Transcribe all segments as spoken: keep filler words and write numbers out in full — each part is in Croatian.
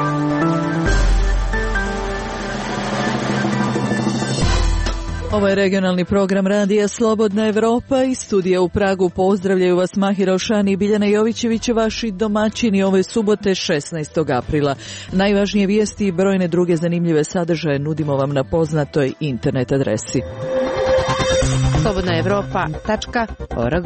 Ovo je regionalni program Radija Slobodna Evropa. Iz studija u Pragu pozdravljaju vas Mahira Ošani i Biljana Jovićević, vaši domaćini ove subote šesnaestog aprila. Najvažnije vijesti i brojne druge zanimljive sadržaje nudimo vam na poznatoj internet adresi slobodna evropa tačka org.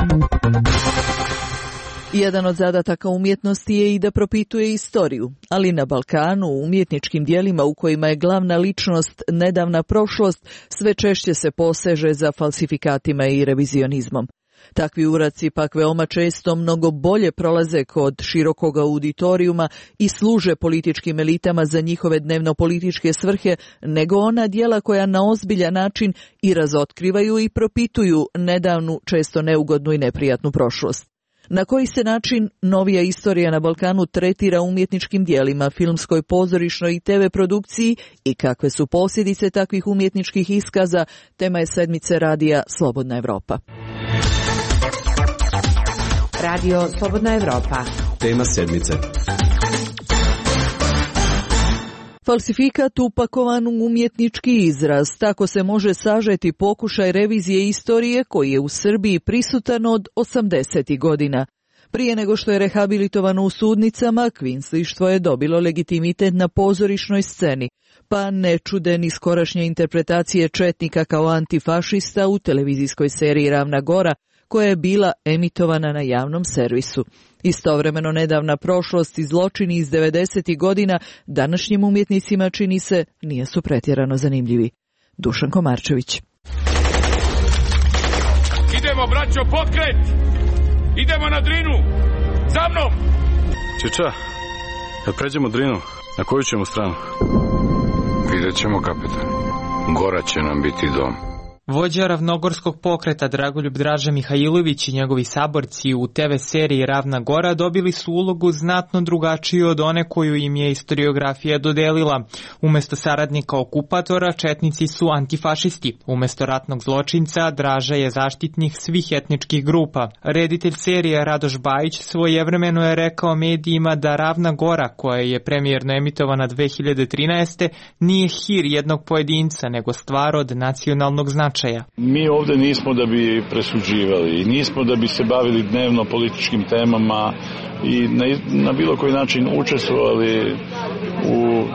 Jedan od zadataka umjetnosti je i da propituje istoriju, ali na Balkanu u umjetničkim dijelima u kojima je glavna ličnost nedavna prošlost sve češće se poseže za falsifikatima i revizionizmom. Takvi uraci pak veoma često mnogo bolje prolaze kod širokog auditorijuma i služe političkim elitama za njihove dnevno-političke svrhe nego ona dijela koja na ozbiljan način i razotkrivaju i propituju nedavnu, često neugodnu i neprijatnu prošlost. Na koji se način novija istorija na Balkanu tretira umjetničkim dijelima, filmskoj, pozorišnoj i te ve produkciji i kakve su posljedice takvih umjetničkih iskaza, tema je sedmice Radija Slobodna Evropa. Radio Slobodna Evropa. Tema sedmice. Falsifikat upakovan u umjetnički izraz, tako se može sažeti pokušaj revizije istorije koji je u Srbiji prisutan od osamdesetih godina. Prije nego što je rehabilitovano u sudnicama, kvinslištvo je dobilo legitimitet na pozorišnoj sceni, pa ne čude ni skorašnje interpretacije četnika kao antifašista u televizijskoj seriji Ravna Gora, koja je bila emitovana na javnom servisu. Istovremeno nedavna prošlost i zločini iz devedesetih godina današnjim umjetnicima, čini se, nisu pretjerano zanimljivi. Dušan Komarčević. Idemo, braćo, pokret! Idemo na Drinu! Za mnom! Čiča, kad pređemo Drinu, na koju ćemo stranu? Vidjet ćemo, kapitan. Gora će nam biti dom. Vođa ravnogorskog pokreta Dragoljub Draža Mihajlović i njegovi saborci u te ve seriji Ravna Gora dobili su ulogu znatno drugačiju od one koju im je istoriografija dodelila. Umesto saradnika okupatora, četnici su antifašisti. Umesto ratnog zločinca, Draža je zaštitnik svih etničkih grupa. Reditelj serije Radoš Bajić svojevremeno je rekao medijima da Ravna Gora, koja je premijerno emitovana dve hiljade trinaeste. nije hir jednog pojedinca, nego stvar od nacionalnog značaja. Mi ovdje nismo da bi presuđivali i nismo da bi se bavili dnevno političkim temama i na, na bilo koji način učestvovali u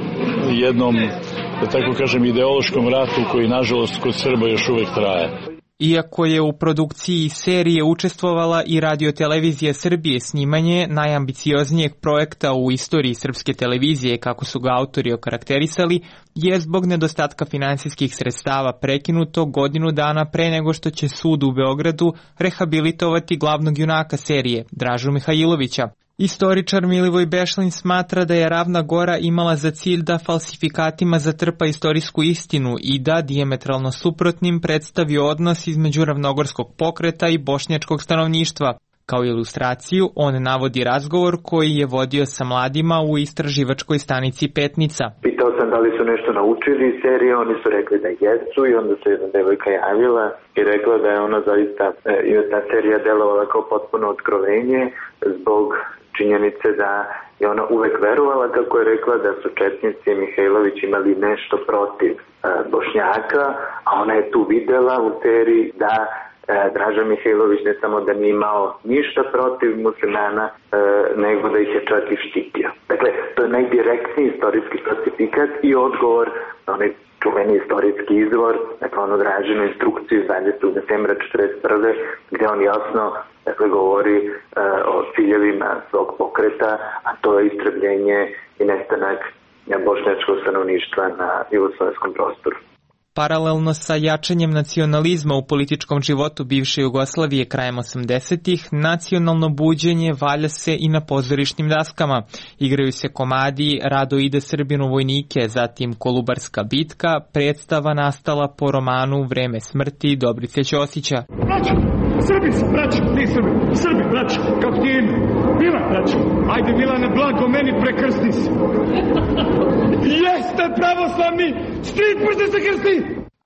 jednom, da tako kažem, ideološkom ratu koji nažalost kod Srba još uvek traje. Iako je u produkciji serije učestvovala i Radio-televizija Srbije, snimanje najambicioznijeg projekta u istoriji srpske televizije, kako su ga autori okarakterisali, je zbog nedostatka finansijskih sredstava prekinuto godinu dana pre nego što će sud u Beogradu rehabilitovati glavnog junaka serije, Dražu Mihajlovića. Istoričar Milivoj Bešlin smatra da je Ravna Gora imala za cilj da falsifikatima zatrpa istorijsku istinu i da dijametralno suprotnim predstavi odnos između ravnogorskog pokreta i bošnjačkog stanovništva. Kao ilustraciju, on navodi razgovor koji je vodio sa mladima u istraživačkoj stanici Petnica. Pitao sam da li su nešto naučili iz serije, oni su rekli da jesu i onda se jedna devojka javila i rekla da je ona zaista, i ta serija delovala kao potpuno otkrovenje zbog činjenice da je ona uvek verovala, kako je rekla, da su četnici i Mihajlović imali nešto protiv e, Bošnjaka, a ona je tu videla u seriji da e, Draža Mihajlović ne samo da nije imao ništa protiv muslimana, e, nego da ih je čak i štitio. Dakle, to je najdirektniji istorijski falsifikat i odgovor na onaj čuveni istorijski izvor, dakle ono Dražinu instrukciju iz dvadesetog decembra četrdeset prve. gdje on jasno dakle, govori e, o ciljevima svog pokreta, a to je istrebljenje i nestanak bošnjačkog stanovništva na jugoslovenskom prostoru. Paralelno sa jačanjem nacionalizma u političkom životu bivše Jugoslavije krajem osamdesetih, nacionalno buđenje valja se i na pozorišnim daskama. Igraju se komadi Rado ide Srbinu vojnike, zatim Kolubarska bitka, predstava nastala po romanu Vreme smrti Dobrice Ćosića. Braćo, Srbi su, braćo, ti Srbi, Srbi, braćo, kako ti ime? Milan, braćo, ajde Milane, blago meni prekrsti se. Jeste pravoslavni, strid prste se krsti!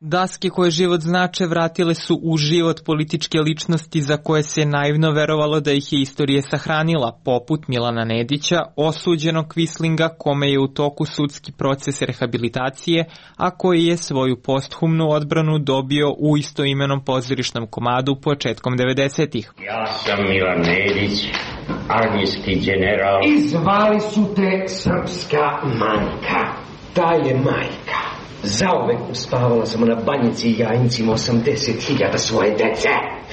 Daske koje život znače vratile su u život političke ličnosti za koje se naivno verovalo da ih je istorija sahranila, poput Milana Nedića, osuđenog Quislinga kome je u toku sudski proces rehabilitacije, a koji je svoju posthumnu odbranu dobio u istoimenom pozorišnom komadu početkom devedesetih. Ja sam Milan Nedić, armijski general. I zvali su te srpska majka. Ta je majka. Zauvek uspavala sam na banjici i jajnicima osamdeset hiljada svoje dece.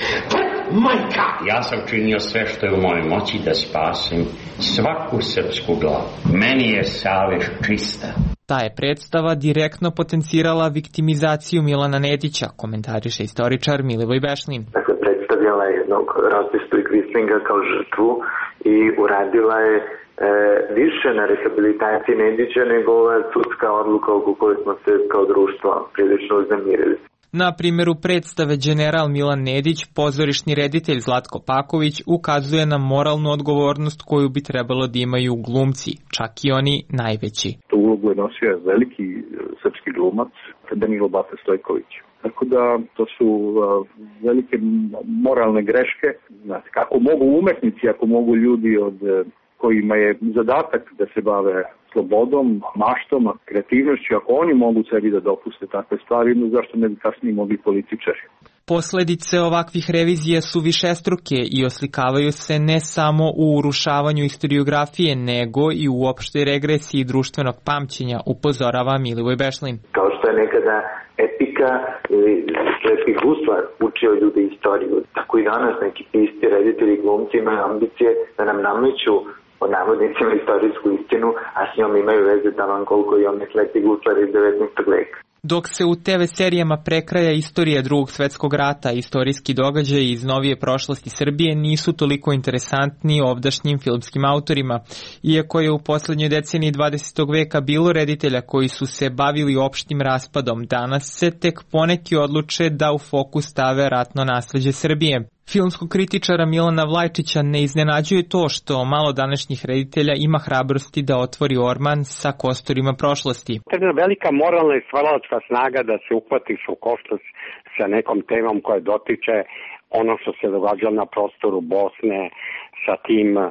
Majka! Ja sam činio sve što je u mojoj moći da spasim svaku srpsku glavu. Meni je savest čista. Ta je predstava direktno potencirala viktimizaciju Milana Nedića, komentariše istoričar Milivoj Bešlin. Dakle, predstavljala je jednog rasistu i Quislinga kao žrtvu i uradila je e, više na rehabilitaciji Nedića nego ova sudska odluka oko koje smo se kao društvo prilično uznemirili. Na primjeru predstave General Milan Nedić, pozorišni reditelj Zlatko Paković ukazuje na moralnu odgovornost koju bi trebalo da imaju glumci, čak i oni najveći. Tu ulogu je nosio veliki srpski glumac Danilo Bata Stojković. Tako da to su uh, velike moralne greške. Znate, kako mogu umetnici, ako mogu ljudi od kojima je zadatak da se bave slobodom, maštom, kreativnošću, ako oni mogu sebi da dopuste takve stvari, no zašto ne bi kasnije mogli političari? Posledice ovakvih revizija su višestruke i oslikavaju se ne samo u urušavanju historiografije, nego i u opštoj regresiji društvenog pamćenja, upozorava Milivoj Bešlin. Kao što je nekada epika ili slepih gusla učio ljudi istoriju, tako i danas neki pisci, reditelji, glumci imaju ambicije da nam nameću o navodnicima istorijsku istinu, a s njom imaju veze taman koliko i oni slepi guslar iz devetnaestog veka. Dok se u te ve serijama prekraja istorija Drugog svetskog rata, istorijski događaji iz novije prošlosti Srbije nisu toliko interesantni ovdašnjim filmskim autorima. Iako je u poslednjoj deceniji dvadesetog veka bilo reditelja koji su se bavili opštim raspadom, danas se tek poneki odluče da u fokus stave ratno nasleđe Srbije. Filmskog kritičara Milana Vlajčića ne iznenađuje to što malo današnjih reditelja ima hrabrosti da otvori orman sa kosturima prošlosti. To je velika moralna i stvaralačka snaga da se uhvatiš u koštac sa nekom temom koja dotiče ono što se događalo na prostoru Bosne, sa tim uh,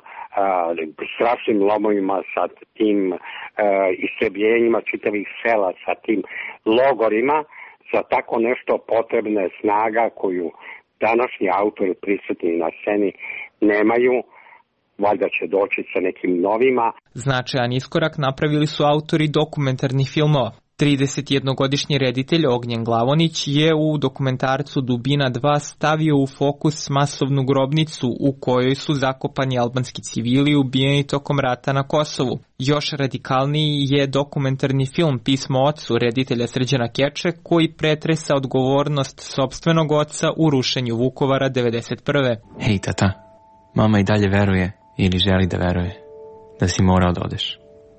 strašnim lomovima, sa tim uh, istrebljenjima čitavih sela, sa tim logorima. Za tako nešto potrebna je snaga koju današnji autori prisutni na sceni nemaju, valjda će doći sa nekim novima. Značajan iskorak napravili su autori dokumentarnih filmova. tridesetjednogodišnji reditelj Ognjen Glavonić je u dokumentarcu Dubina dva stavio u fokus masovnu grobnicu u kojoj su zakopani albanski civili ubijeni tokom rata na Kosovu. Još radikalniji je dokumentarni film Pismo ocu reditelja Srđana Keče koji pretresa odgovornost sopstvenog oca u rušenju Vukovara devedeset prve. Hej tata, mama i dalje veruje ili želi da veruje da si morao da odeš.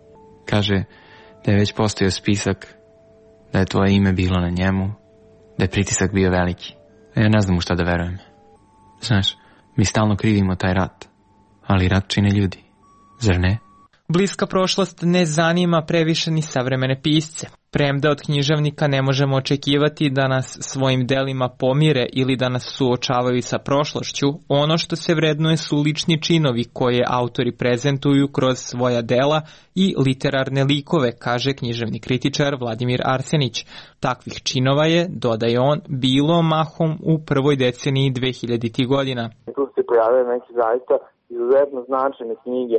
Kaže da je već postojao spisak, da je tvoje ime bilo na njemu, da je pritisak bio veliki. Ja ne znam u šta da verujem. Znaš, mi stalno krivimo taj rat, ali rat čine ljudi, zar ne? Bliska prošlost ne zanima previše ni savremene pisce. Premda od književnika ne možemo očekivati da nas svojim delima pomire ili da nas suočavaju sa prošlošću, ono što se vrednuje su lični činovi koje autori prezentuju kroz svoja dela i literarne likove, kaže književni kritičar Vladimir Arsenić. Takvih činova je, dodaje on, bilo mahom u prvoj deceniji dvehiljaditih godina. Tu se pojavljaju neke zaista izuzetno značajne knjige,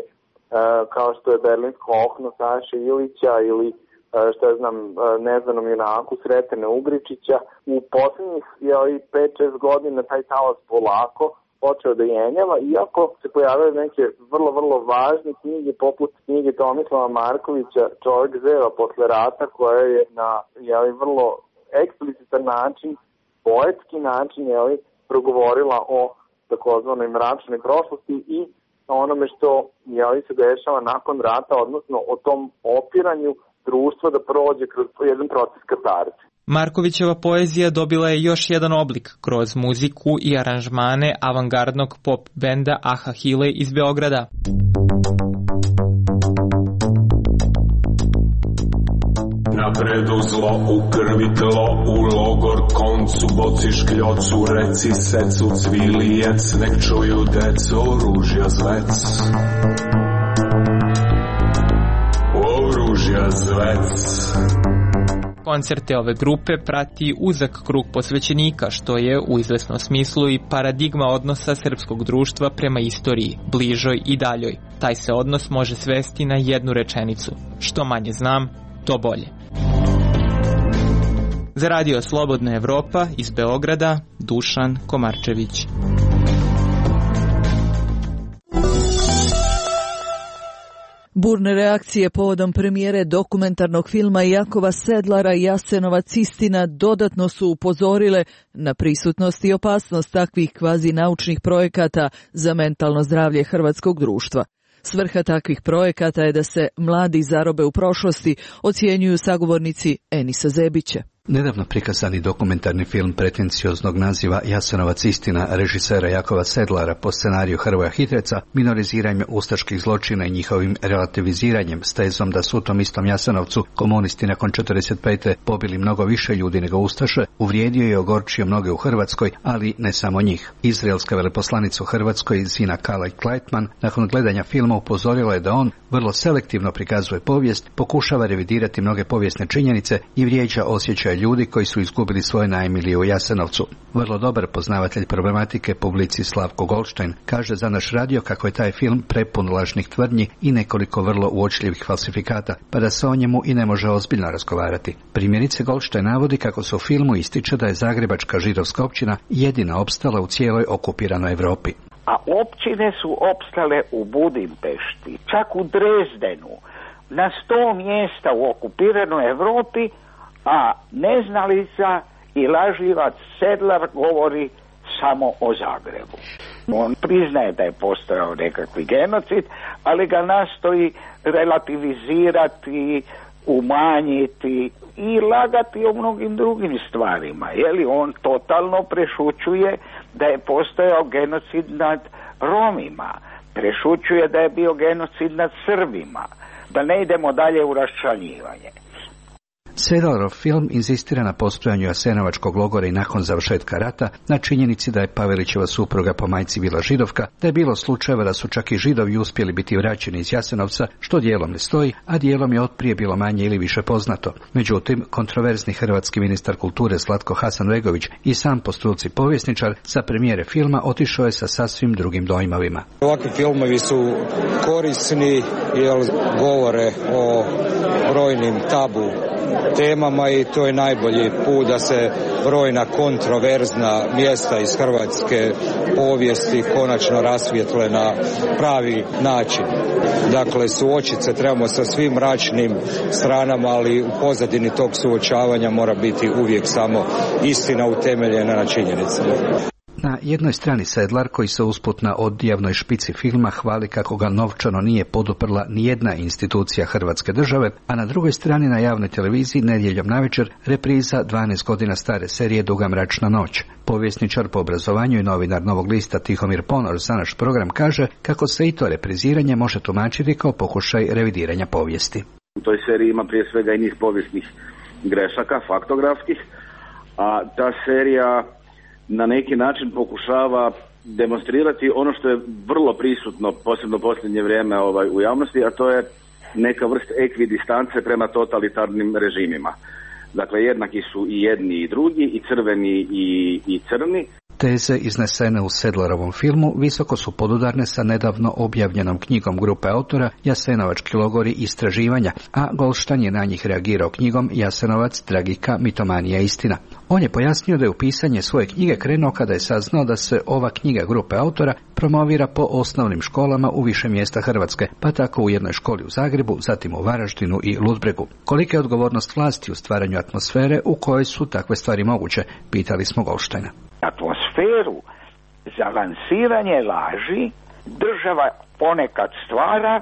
kao što je Berlinsko okno Saše Ilića ili što ja znam, Neznanom junaku Sretene Ugričića. U poslednjih pet šest godina taj talas polako počeo da jenjava, iako se pojavaju neke vrlo, vrlo važne knjige, poput knjige Tomislava Markovića Čovjek zeva posle rata, koja je na jeli, vrlo eksplicitan način, poetski način, jeli, progovorila o takozvanoj mračnoj prošlosti i onome što jeli, se dešava nakon rata, odnosno o tom opiranju društva da prođe kroz jedan proces katarze. Markovićeva poezija dobila je još jedan oblik kroz muziku i aranžmane avangardnog pop benda Aha Hile iz Beograda. Na napred u zlo, u krvi tlo, u logor koncu, boci škljocu, reci secu, cvilijec, nek čuju deco, oružja zvec. Oružja zvec. Koncerte ove grupe prati uzak krug posvećenika, što je u izvesnom smislu i paradigma odnosa srpskog društva prema istoriji, bližoj i daljoj. Taj se odnos može svesti na jednu rečenicu: što manje znam, to bolje. Za Radio Slobodna Evropa iz Beograda, Dušan Komarčević. Burne reakcije povodom premijere dokumentarnog filma Jakova Sedlara Jasenovac istina dodatno su upozorile na prisutnost i opasnost takvih kvazi naučnih projekata za mentalno zdravlje hrvatskog društva. Svrha takvih projekata je da se mladi zarobe u prošlosti, ocjenjuju sagovornici Enisa Zebića. Nedavno prikazani dokumentarni film pretencioznog naziva Jasenovac istina režisera Jakova Sedlara po scenariju Hrvoja Hitreca minoriziranjem ustaških zločina i njihovim relativiziranjem s tezom da su u tom istom Jasenovcu komunisti nakon četrdeset pete pobili mnogo više ljudi nego ustaše, uvrijedio i ogorčio mnoge u Hrvatskoj, ali ne samo njih. Izraelska veleposlanica u Hrvatskoj Zina Kalaj Kleitman nakon gledanja filma upozorila je da on vrlo selektivno prikazuje povijest, pokušava revidirati mnoge povijesne činjenice i vrijeđa osjećaje ljudi koji su izgubili svoje najmilije u Jasenovcu. Vrlo dobar poznavatelj problematike, publicist Slavko Goldstein, kaže za naš radio kako je taj film prepun lažnih tvrdnji i nekoliko vrlo uočljivih falsifikata, pa da se o njemu i ne može ozbiljno razgovarati. Primjerice, Goldstein navodi kako se u filmu ističe da je zagrebačka židovska općina jedina opstala u cijeloj okupiranoj Europi. A općine su opstale u Budimpešti, čak u Drezdenu, na sto mjesta u okupiranoj Europi, a neznalica i lažljivac Sedlar govori samo o Zagrebu. On priznaje da je postojao nekakvi genocid, ali ga nastoji relativizirati, umanjiti i lagati o mnogim drugim stvarima. Jeli on totalno prešućuje da je postojao genocid nad Romima, prešućuje da je bio genocid nad Srbima, da ne idemo dalje u raščlanjivanje. Sedlarov film inzistira na postojanju jasenovačkog logora i nakon završetka rata, na činjenici da je Pavelićeva supruga po majci bila židovka, da je bilo slučajeva da su čak i židovi uspjeli biti vraćeni iz Jasenovca, što dijelom ne stoji, a dijelom je otprije bilo manje ili više poznato. Međutim, kontroverzni hrvatski ministar kulture Zlatko Hasanbegović i sam po struci povjesničar sa premijere filma otišao je sa sasvim drugim dojmovima. Ovakvi filmovi su korisni jer govore o brojnim tabu temama i to je najbolji put da se brojna kontroverzna mjesta iz hrvatske povijesti konačno rasvijetle na pravi način. Dakle, suočiti se trebamo sa svim mračnim stranama, ali u pozadini tog suočavanja mora biti uvijek samo istina utemeljena na činjenicama. Na jednoj strani Sedlar, koji se usput na odjavnoj špici filma hvali kako ga novčano nije poduprla nijedna institucija Hrvatske države, a na drugoj strani na javnoj televiziji nedjeljom navečer repriza dvanaest godina stare serije Duga mračna noć. Povjesničar po obrazovanju i novinar Novog lista Tihomir Ponor za naš program kaže kako se i to repriziranje može tumačiti kao pokušaj revidiranja povijesti. U toj seriji ima prije svega i niz povijesnih grešaka, faktografskih, a ta serija na neki način pokušava demonstrirati ono što je vrlo prisutno, posebno posljednje vrijeme ovaj, u javnosti, a to je neka vrst ekvidistance prema totalitarnim režimima. Dakle, jednaki su i jedni i drugi, i crveni i, i crni. Teze iznesene u Sedlarovom filmu visoko su podudarne sa nedavno objavljenom knjigom grupe autora Jasenovački logori istraživanja, a Goldstein je na njih reagirao knjigom Jasenovac, tragika, mitomanija, istina. On je pojasnio da je u pisanje svoje knjige krenuo kada je saznao da se ova knjiga grupe autora promovira po osnovnim školama u više mjesta Hrvatske, pa tako u jednoj školi u Zagrebu, zatim u Varaždinu i Ludbregu. Kolika je odgovornost vlasti u stvaranju atmosfere u kojoj su takve stvari moguće, pitali smo Goldsteina. Atmosferu za lansiranje laži država ponekad stvara,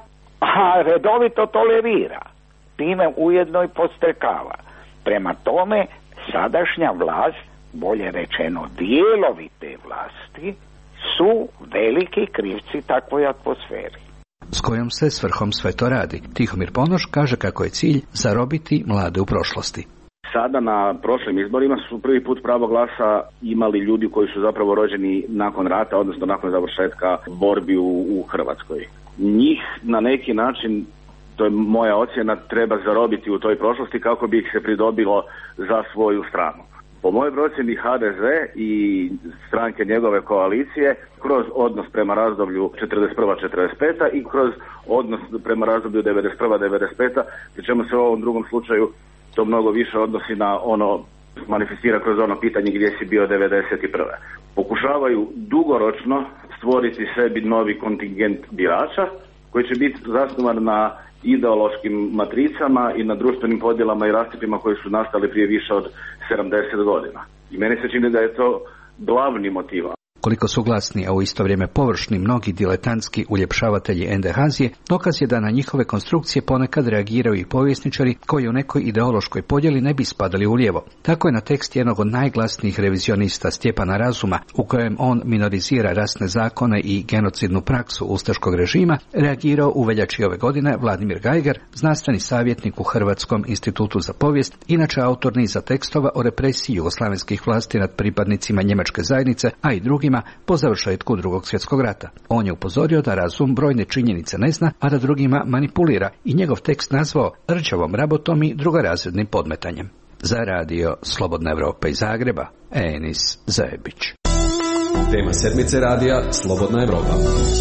a redovito tolerira. Time ujedno i podstrekava. Prema tome, sadašnja vlast, bolje rečeno dijelovi te vlasti, su veliki krivci takvoj atmosferi. s kojom se svrhom sve to radi. Tihomir Ponoš kaže kako je cilj zarobiti mlade u prošlosti. Sada na prošlim izborima su prvi put pravo glasa imali ljudi koji su zapravo rođeni nakon rata, odnosno nakon završetka borbi u, u Hrvatskoj. Njih na neki način, to je moja ocjena, treba zarobiti u toj prošlosti kako bi ih se pridobilo za svoju stranu. Po mojoj procjeni H D Z i stranke njegove koalicije kroz odnos prema razdoblju četrdeset prva četrdeset peta i kroz odnos prema razdoblju devedeset prva devedeset peta, pri čemu se u ovom drugom slučaju to mnogo više odnosi na ono, manifestira kroz ono pitanje gdje si bio devedeset prve. Pokušavaju dugoročno stvoriti sebi novi kontingent birača koji će biti zasnovan na ideološkim matricama i na društvenim podjelama i rascjepima koji su nastali prije više od sedamdeset godina. I meni se čini da je to glavni motiv. Koliko su glasni, a u isto vrijeme površni mnogi diletantski uljepšavatelji endehazije, dokaz je da na njihove konstrukcije ponekad reagiraju i povjesničari koji u nekoj ideološkoj podjeli ne bi spadali u lijevo. Tako je na tekst jednog od najglasnijih revizionista Stjepana Razuma, u kojem on minorizira rasne zakone i genocidnu praksu ustaškog režima, reagirao u veljači ove godine Vladimir Gajger, znanstveni savjetnik u Hrvatskom institutu za povijest, inače autor niza tekstova o represiji jugoslavenskih vlasti nad pripadnicima njemačke zajednice, a i drugim po završetku Drugog svjetskog rata. On je upozorio da razum brojne činjenice ne zna, a da drugima manipulira i njegov tekst nazvao rđavom rabotom i drugorazrednim podmetanjem. Za radio Slobodna Evropa iz Zagreba, Enis Zajebić. Tema sedmice radija Slobodna Evropa.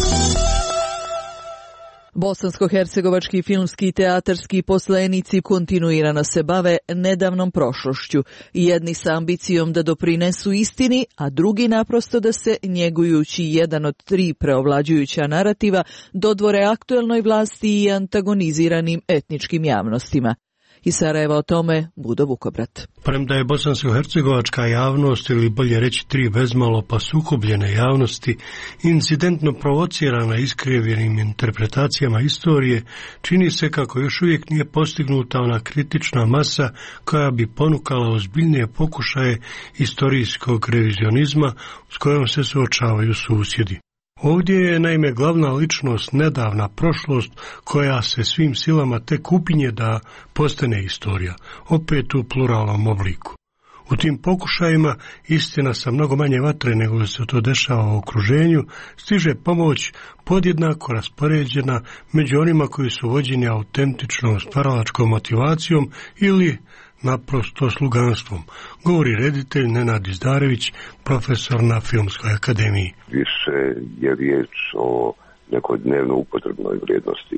Bosansko-hercegovački filmski i teatarski poslenici kontinuirano se bave nedavnom prošlošću, jedni sa ambicijom da doprinesu istini, a drugi naprosto da se, njegujući jedan od tri preovlađujuća narativa, dodvore aktuelnoj vlasti i antagoniziranim etničkim javnostima. Iz Sarajeva o tome Budo Vukobrat. Premda je bosansko-hercegovačka javnost, ili bolje reći tri bezmalo pa sukobljene javnosti, incidentno provocirana iskrivljenim interpretacijama istorije, čini se kako još uvijek nije postignuta ona kritična masa koja bi ponukala ozbiljnije pokušaje istorijskog revizionizma s kojom se suočavaju susjedi. Ovdje je naime glavna ličnost nedavna prošlost koja se svim silama tek upinje da postane istorija, opet u pluralnom obliku. U tim pokušajima istina sa mnogo manje vatre nego se to dešava u okruženju, stiže pomoć podjednako raspoređena među onima koji su vođeni autentičnom stvaralačkom motivacijom ili naprosto sluganstvom, govori reditelj Nenad Izdarević, profesor na Filmskoj akademiji. Više je riječ o nekoj dnevno upotrebnoj vrijednosti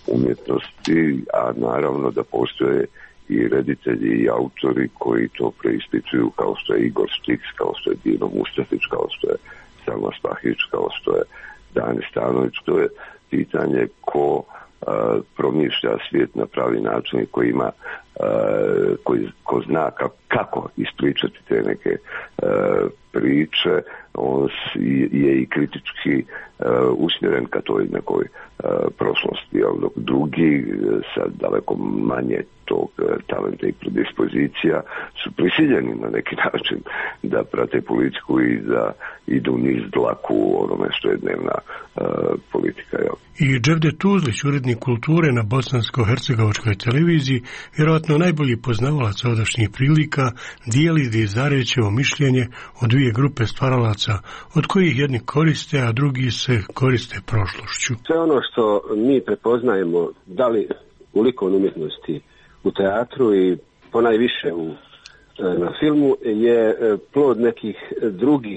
umjetnosti, a naravno da postoje i reditelji i autori koji to preispituju, kao što je Igor Štiks, kao što je Dino Mustafić, kao što je Selma Spahić, kao što je Dani Stanović. To je pitanje ko uh, promišlja svijet na pravi način i koji ima Uh, koji, ko zna kako, kako ispričati te neke uh, priče, on je i kritički uh, usmjeren ka toj nekoj uh, prošlosti, dok drugi sa daleko manje tog uh, talenta i predispozicija su prisiljeni na neki način da prate politiku i da idu niz dlaku onome što je dnevna uh, politika. Jel? I Dževde Tuzlić, urednik kulture na bosansko-hercegovačkoj televiziji, vjerojatno najbolji poznavalac ovdašnjih prilika, dijeli Izdarevićevo mišljenje o dvije grupe stvaralaca, od kojih jedni koriste, a drugi se koriste prošlošću. Sve ono što mi prepoznajemo, da li u likovnoj umjetnosti, u teatru i ponajviše u, na filmu, je plod nekih drugih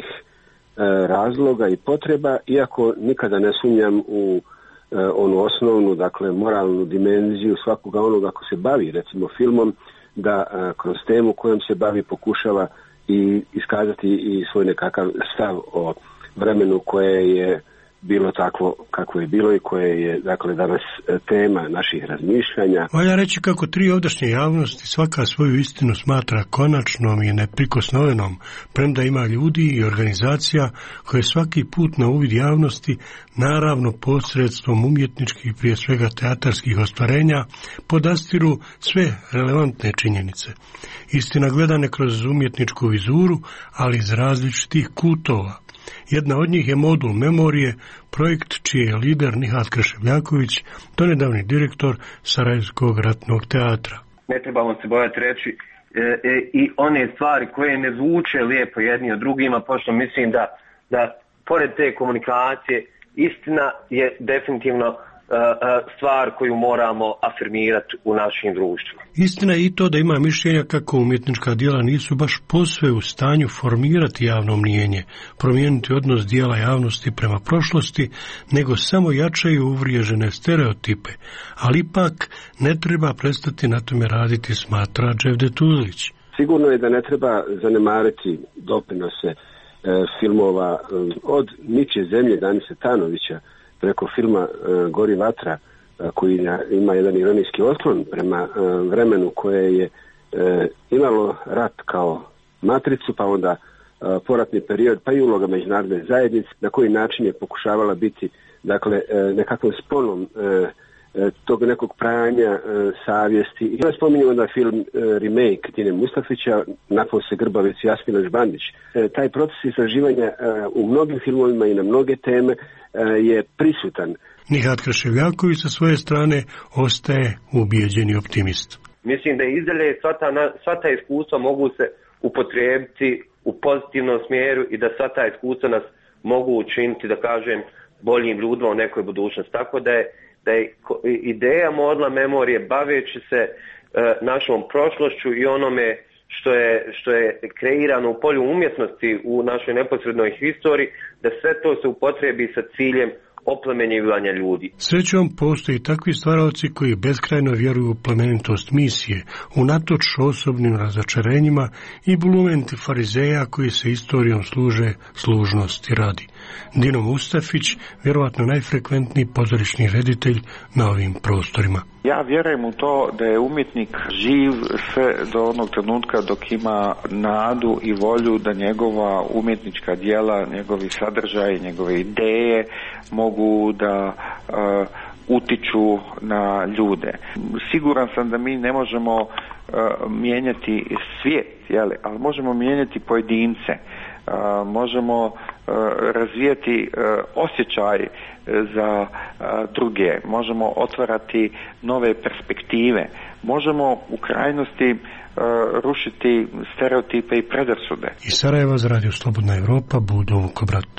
razloga i potreba, iako nikada ne sumnjam u onu osnovnu, dakle, moralnu dimenziju svakoga onoga ko se bavi, recimo, filmom, da kroz temu kojom se bavi pokušava i iskazati i svoj nekakav stav o vremenu koje je bilo takvo kako je bilo i koje je, dakle, danas tema naših razmišljanja. Valja reći kako tri ovdašnje javnosti svaka svoju istinu smatra konačnom i neprikosnovenom, premda ima ljudi i organizacija koje svaki put na uvid javnosti, naravno posredstvom umjetničkih, prije svega teatarskih ostvarenja, podastiru sve relevantne činjenice. Istina gledane kroz umjetničku vizuru, ali iz različitih kutova. Jedna od njih je Modul memorije, projekt čiji je lider Nihat Krševljaković, donedavni direktor Sarajevskog ratnog teatra. Ne trebamo se bojati reći e, e, i one stvari koje ne zvuče lijepo jedni od drugima, pošto mislim da, da pored te komunikacije istina je definitivno stvar koju moramo afirmirati u našim društvima. Istina je i to da ima mišljenja kako umjetnička djela nisu baš posve u stanju formirati javno mnijenje, promijeniti odnos dijela javnosti prema prošlosti, nego samo jačaju uvriježene stereotipe, ali ipak ne treba prestati na tome raditi, smatra Dževdet Tuzlić. Sigurno je da ne treba zanemariti doprinose e, filmova e, od Ničije zemlje Danise Tanovića preko filma e, Gori vatra, e, koji ima jedan ironijski otklon prema e, vremenu koje je e, imalo rat kao matricu, pa onda e, poratni period, pa i uloga međunarodne zajednice, na koji način je pokušavala biti dakle e, nekakvom sponom e, tog nekog pranja e, savjesti. I ja spominjem onda film e, remake Tine Mustafića, Napose Grbavić i Jasminović Bandić. E, taj proces istraživanja e, u mnogim filmovima i na mnoge teme e, je prisutan. Nihat Krševljaković sa svoje strane ostaje ubijeđeni optimist. Mislim da je izdalje sva ta, sva ta iskustva mogu se upotrijebiti u pozitivnom smjeru i da sva ta iskustva nas mogu učiniti, da kažem, boljim ljudima u nekoj budućnosti. Tako da je da je ideja Modula memorije, baveći se e, našom prošlošću i onome što je, što je kreirano u polju umjetnosti u našoj neposrednoj historiji, da sve to se upotrebi sa ciljem oplemenjivanja ljudi. Srećom postoji takvi stvaraoci koji beskrajno vjeruju u plemenitost misije, unatoč osobnim razočarenjima i bulumenti farizeja koji se istorijom služe služnosti radi. Dino Mustafić, vjerovatno najfrekventniji pozorišni reditelj na ovim prostorima. Ja vjerujem u to da je umjetnik živ sve do onog trenutka dok ima nadu i volju da njegova umjetnička djela, njegovi sadržaji, njegove ideje mogu da uh, utiču na ljude. Siguran sam da mi ne možemo uh, mijenjati svijet, jeli, ali možemo mijenjati pojedince. Uh, možemo uh, razvijati uh, osjećaj za uh, druge, možemo otvarati nove perspektive, možemo u krajnosti uh, rušiti stereotipe i predrasude. Iz Sarajeva za Radio Slobodna Evropa, Budo Vukobrat.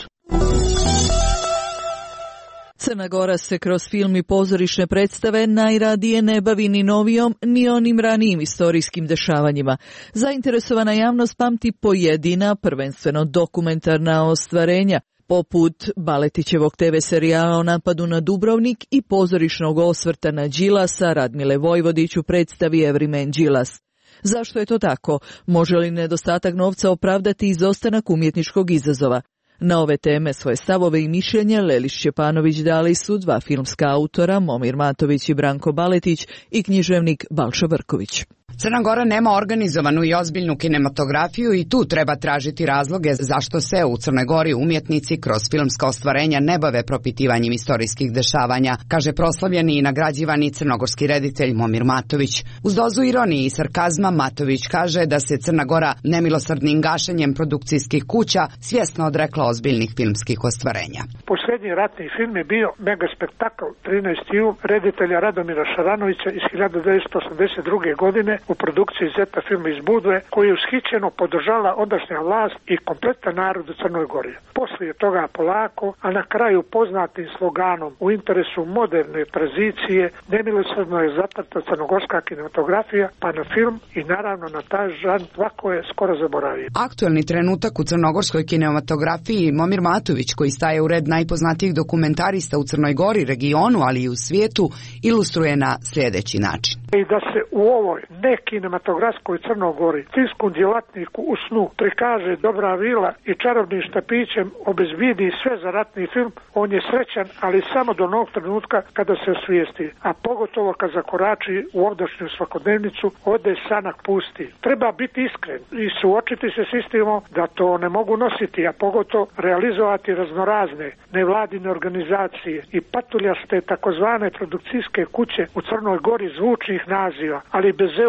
Crna Gora se kroz film i pozorišne predstave najradije ne bavi ni novijom, ni onim ranijim istorijskim dešavanjima. Zainteresovana javnost pamti pojedina, prvenstveno dokumentarna ostvarenja, poput Baletićevog te ve serijala o napadu na Dubrovnik i pozorišnog osvrta na Đilasa, Radmile Vojvodić u predstavi Every Man Đilas. Zašto je to tako? Može li nedostatak novca opravdati izostanak umjetničkog izazova? Na ove teme svoje stavove i mišljenja Lelić Šćepanović dali su dva filmska autora, Momir Matović i Branko Baletić, i književnik Balša Vrković. Crna Gora nema organizovanu i ozbiljnu kinematografiju i tu treba tražiti razloge zašto se u Crnoj Gori umjetnici kroz filmska ostvarenja ne bave propitivanjem istorijskih dešavanja, kaže proslavljeni i nagrađivani crnogorski reditelj Momir Matović. Uz dozu ironije i sarkazma Matović kaže da se Crna Gora nemilosrdnim gašenjem produkcijskih kuća svjesno odrekla ozbiljnih filmskih ostvarenja. Posljednji ratni film je bio mega spektakl trinaesti jul reditelja Radomira Šaranovića iz hiljadu devetsto osamdeset druge godine u produkciji Zeta filma iz Budve, koji je ushićeno podržala ondašnja vlast i kompletan narod u Crnoj Gori. Poslije toga polako, a na kraju poznatim sloganom u interesu moderne tranzicije, nemilosrdno je zatrta crnogorska kinematografija, pa na film i naravno na taj žan ovako je skoro zaboravio. Aktuelni trenutak u crnogorskoj kinematografiji Momir Matović, koji staje u red najpoznatijih dokumentarista u Crnoj Gori, regionu, ali i u svijetu, ilustruje na sljedeći način. I da se u ovoj ne kinematografskoj Crnogori filmskom djelatniku u snu prikaže dobra vila i čarobnim štapićem obezbidi sve za ratni film, on je srećan, ali samo do onog trenutka kada se osvijesti, a pogotovo kad zakorači u ovdašnju svakodnevnicu, ode sanak pusti. Treba biti iskren i suočiti se s istinom da to ne mogu nositi, a pogotovo realizovati raznorazne nevladine organizacije i patuljaste takozvane produkcijske kuće u Crnoj Gori zvučnih naziva, ali bez euro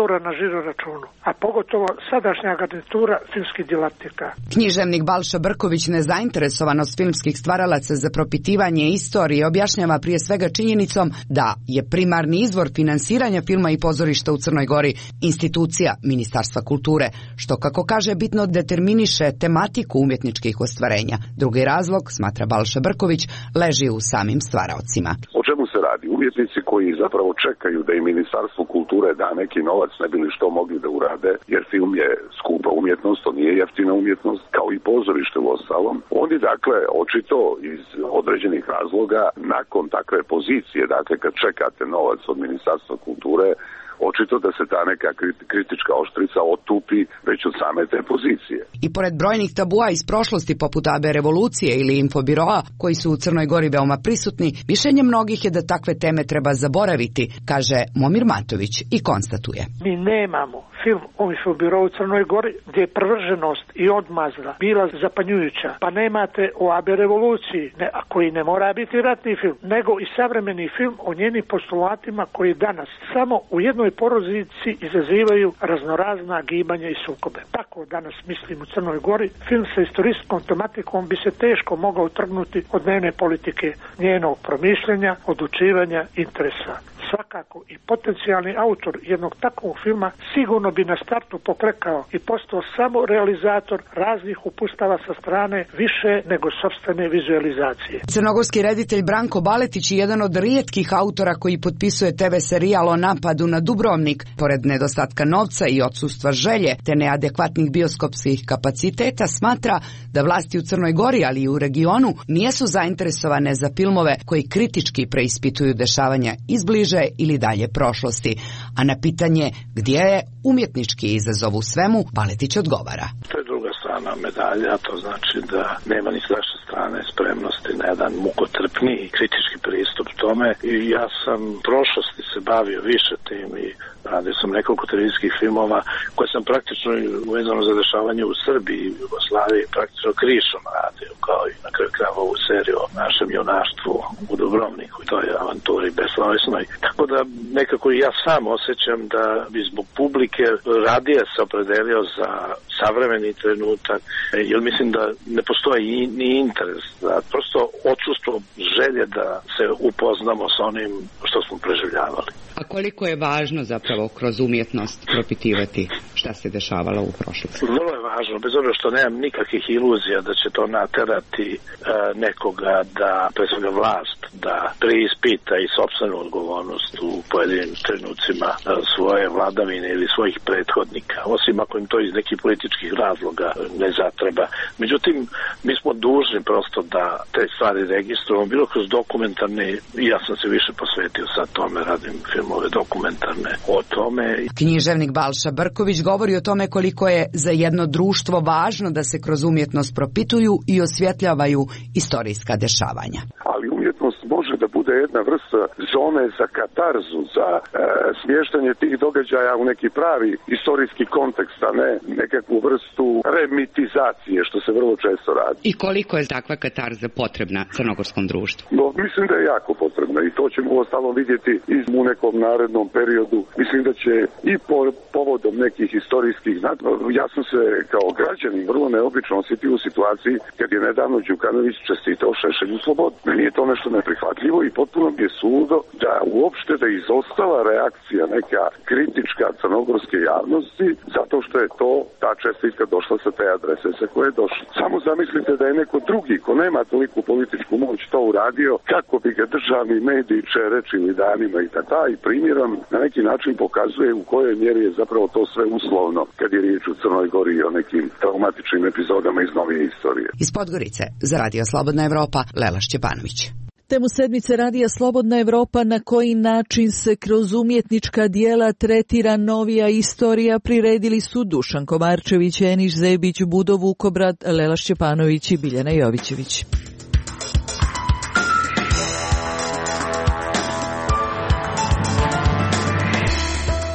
eura na žiro računu, a pogotovo sadašnja garnitura filmskih djelatnika. Književnik Balša Brković nezainteresovanost filmskih stvaralaca za propitivanje istorije objašnjava prije svega činjenicom da je primarni izvor finansiranja filma i pozorišta u Crnoj Gori institucija Ministarstva kulture, što, kako kaže, bitno determiniše tematiku umjetničkih ostvarenja. Drugi razlog, smatra Balša Brković, leži u samim stvaraocima. O čemu se radi? Umjetnici koji zapravo čekaju da im Ministarstvo kulture da neki novac, ne bi li što mogli da urade, jer film je skupa umjetnost, to nije jeftina umjetnost, kao i pozorište u ostalom. Oni, dakle, očito iz određenih razloga, nakon takve pozicije, dakle, kad čekate novac od Ministarstva kulture, očito da se ta neka kritička oštrica otupi već od same te pozicije. I pored brojnih tabua iz prošlosti poput A B revolucije ili infobiroa, koji su u Crnoj Gori veoma prisutni, mišljenje mnogih je da takve teme treba zaboraviti, kaže Momir Matović i konstatuje. Mi nemamo film o infobirou u Crnoj Gori gdje je prvrženost i odmazda bila zapanjujuća. Pa nemate o A B revoluciji, ne, a koji ne mora biti ratni film, nego i savremeni film o njenim postulatima koji danas samo u jednoj porodici izazivaju raznorazna gibanja i sukobe. Tako danas mislim u Crnoj Gori, film sa istorijskom tematikom bi se teško mogao utrgnuti od dnevne politike, njenog promišljenja, odlučivanja, interesa. Svakako i potencijalni autor jednog takvog filma sigurno bi na startu poklekao i postao samo realizator raznih upustava sa strane više nego sopstvene vizualizacije. Crnogorski reditelj Branko Baletić je jedan od rijetkih autora koji potpisuje te ve serijal o napadu na Dubrovnik. Pored nedostatka novca i odsustva želje te neadekvatnih bioskopskih kapaciteta, smatra da vlasti u Crnoj Gori, ali i u regionu, nijesu zainteresovane za filmove koji kritički preispituju dešavanja izbliže ili dalje prošlosti. A na pitanje gdje je umjetnički izazov u svemu, Baletić odgovara. To je druga strana medalja, to znači da nema ni s naše strane spremnosti na jedan mukotrpni i kritički pristup tome. I ja sam u prošlosti se bavio više tim i radio sam nekoliko televizijskih filmova koje sam praktično uvezano za dešavanje u Srbiji i Jugoslaviji praktično krišom radio, kao i na kraju krajeva ovu seriju o našem junaštvu u Dubrovniku, to je avanturi beslovesnoj. Tako da nekako i ja sam osjećam da bi zbog publike radije se opredelio za savremeni trenutak, jer mislim da ne postoji ni interes, da prosto odsustvo želje da se upoznamo sa onim što smo preživljavali. A koliko je važno zapravo kroz umjetnost propitivati šta se dešavalo u prošlosti? Vrlo je važno, bez obzira što nemam nikakvih iluzija da će to naterati e, nekoga da, pre svega vlast, da preispita i sopstvenu odgovornost u pojedinim trenucima e, svoje vladavine ili svojih prethodnika, osim ako im to iz nekih političkih razloga ne zatreba. Međutim, mi smo dužni prosto da te stvari registrujemo, bilo kroz dokumentarne, i ja sam se više posvetio sad tome, radim filmove dokumentarne o tome. Književnik Balša Brković govori o tome koliko je za jedno društvo važno da se kroz umjetnost propituju i osvjetljavaju istorijska dešavanja. Ali umjetnost može da bude jedna vrsta zone za katarzu, za e, smještanje tih događaja u neki pravi istorijski kontekst, a ne nekakvu vrstu remitizacije, što se vrlo često radi. I koliko je takva katarza potrebna crnogorskom društvu? No, mislim da je jako potrebna i to ćemo uostalom vidjeti iz u nekom narednom periodu. Mislim da će i po, povodom nekih istorijskih znakova, ja sam se kao građanin vrlo neobično osjetio u situaciji kad je nedavno Đukanović čestitao Šešelju slobodu. Meni je to nešto neprihvatljivo i potpuno mi je suludo da uopšte da izostala reakcija neka kritička crnogorske javnosti zato što je to, ta čestitka došla sa te adrese sa koje je došla. Samo zamislite da je neko drugi ko nema toliku političku moć to uradio, kako bi ga državni mediji čerečili danima i tako. I primjerom na neki način pokazuje u kojoj mjeri je zapravo to sve uslovno kad je riječ u Crnoj Gori i o nekim traumatičnim epizodama iz novije istorije. Iz Podgorice za Radio Slobodna Evropa, Lela Šćepanović. Temu sedmice Radija Slobodna Evropa, na koji način se kroz umjetnička dijela tretira novija istorija, priredili su Dušan Komarčević, Eniš Zebić, Budo Vukobrad, Lela Šćepanović i Biljana Jovićević.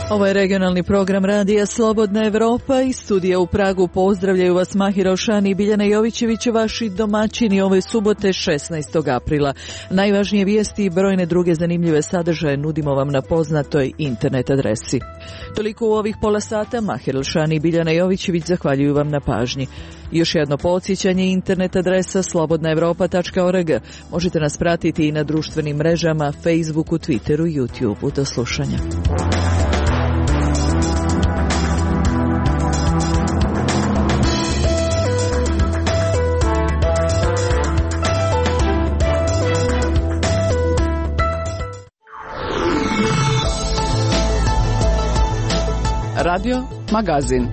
Ovo je regionalni program radija Slobodna Evropa. Iz studija u Pragu pozdravljaju vas Mahir Ošani i Biljana Jovićević, vaši domaćini ove subote šesnaestog aprila. Najvažnije vijesti i brojne druge zanimljive sadržaje nudimo vam na poznatoj internet adresi. Toliko u ovih pola sata. Mahir Ošani i Biljana Jovićević zahvaljuju vam na pažnji. Još jedno podsjećanje, internet adresa slobodna evropa tačka org. Možete nas pratiti i na društvenim mrežama, Facebooku, Twitteru i YouTubeu. Do slušanja. Radio Magazin.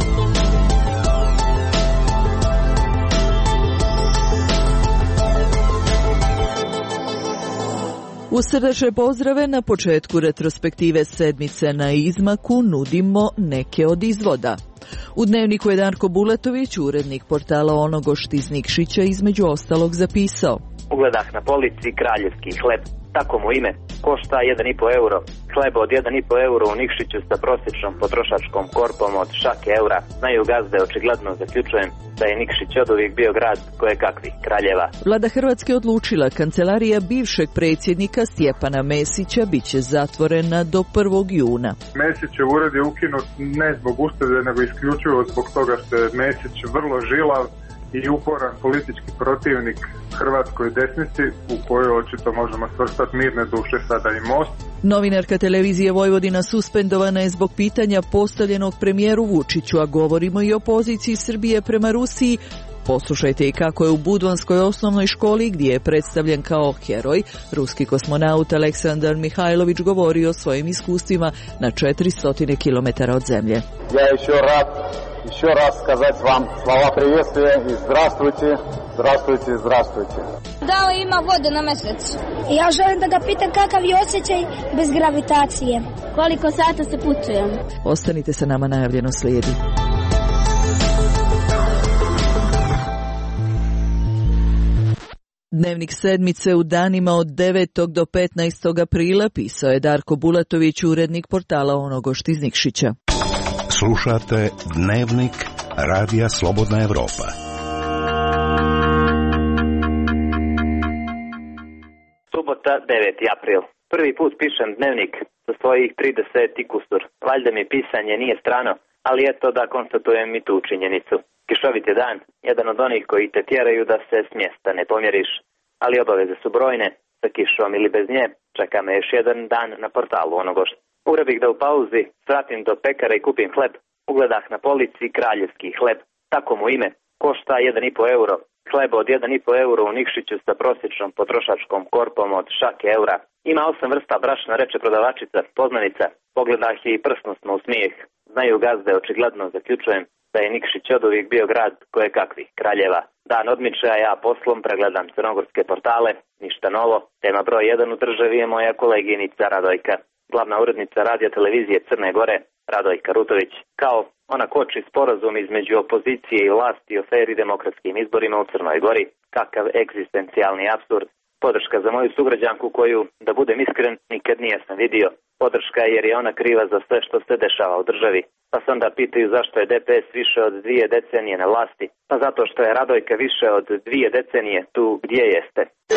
Uz srdačne pozdrave na početku retrospektive sedmice na izmaku nudimo neke od izvoda. U Dnevniku je Darko Bulatović, urednik portala Onogošt iz Nikšića, između ostalog zapisao: Ugledah na polici kraljevski hleb, tako mu ime, košta jedan i po euro. Hleb od jedan i po euro u Nikšiću sa prosječnom potrošačkom korpom od šake eura. Znaju gazde, očigledno zaključujem da je Nikšić oduvijek bio grad koje kakvih kraljeva. Vlada Hrvatske odlučila, kancelarija bivšeg predsjednika Stjepana Mesića biće zatvorena do prvog juna. Mesićev ured je ukinut ne zbog uštede, nego isključivo zbog toga što je Mesić vrlo žilav i uporan politički protivnik hrvatskoj desnici, u kojoj očito možemo svrstati mirne duše sada i Most. Novinarka televizije Vojvodina suspendovana je zbog pitanja postavljenog premijeru Vučiću, a govorimo i o poziciji Srbije prema Rusiji. Poslušajte i kako je u Budvanskoj osnovnoj školi, gdje je predstavljen kao heroj, ruski kosmonaut Aleksandar Mihajlović govorio o svojim iskustvima na četiristo kilometara od zemlje. Ja još rad Еще раз сказать вам слова приветствия и здравствуйте, здравствуйте, здравствуйте. Da li ima vode na mesecu? Ja želim da ga pitam kakav je osjećaj bez gravitacije. Koliko sata se putuje? Ostanite sa nama, najavljeno slijedi. Dnevnik sedmice u danima od devetog do petnaestog aprila pisao je Darko Bulatović, urednik portala Onogošt iz Nikšića. Slušate Dnevnik radija Slobodna Evropa. Subota, deveti april. Prvi put pišem dnevnik sa svojih trideset i kusur. Valjda mi pisanje nije strano, ali eto da konstatujem i tu činjenicu. Kišovit je dan, jedan od onih koji te tjeraju da se s mjesta ne pomjeriš, ali obaveze su brojne, sa kišom ili bez nje. Čeka me još jedan dan na portalu Onogošt. Ure bih da u pauzi svratim do pekara i kupim hleb. Ugledah na polici kraljevski hleb, tako mu ime, košta jedan i po euro. Hleb od jedan i po euro u Nikšiću sa prosječnom potrošačkom korpom od šake eura. Ima osam vrsta brašna, reče prodavačica, poznanica. Pogledah je i prsno smo u smijeh. Znaju gazde, očigledno zaključujem da je Nikšić oduvijek bio grad koje kakvih kraljeva. Dan odmiče, a ja poslom pregledam crnogorske portale. Ništa novo. Tema broj jedan u državi je moja koleginica Radojka, glavna urednica radija televizije Crne Gore, Radojka Rutović. Kao ona koči sporazum između opozicije i vlasti o fer i demokratskim izborima u Crnoj Gori. Kakav egzistencijalni apsurd. Podrška za moju sugrađanku koju, da budem iskren, nikad nijesam vidio. Podrška jer je ona kriva za sve što se dešava u državi. Pa se onda pitaju zašto je D P S više od dvije decenije na vlasti. Pa zato što je Radojka više od dvije decenije tu gdje jeste.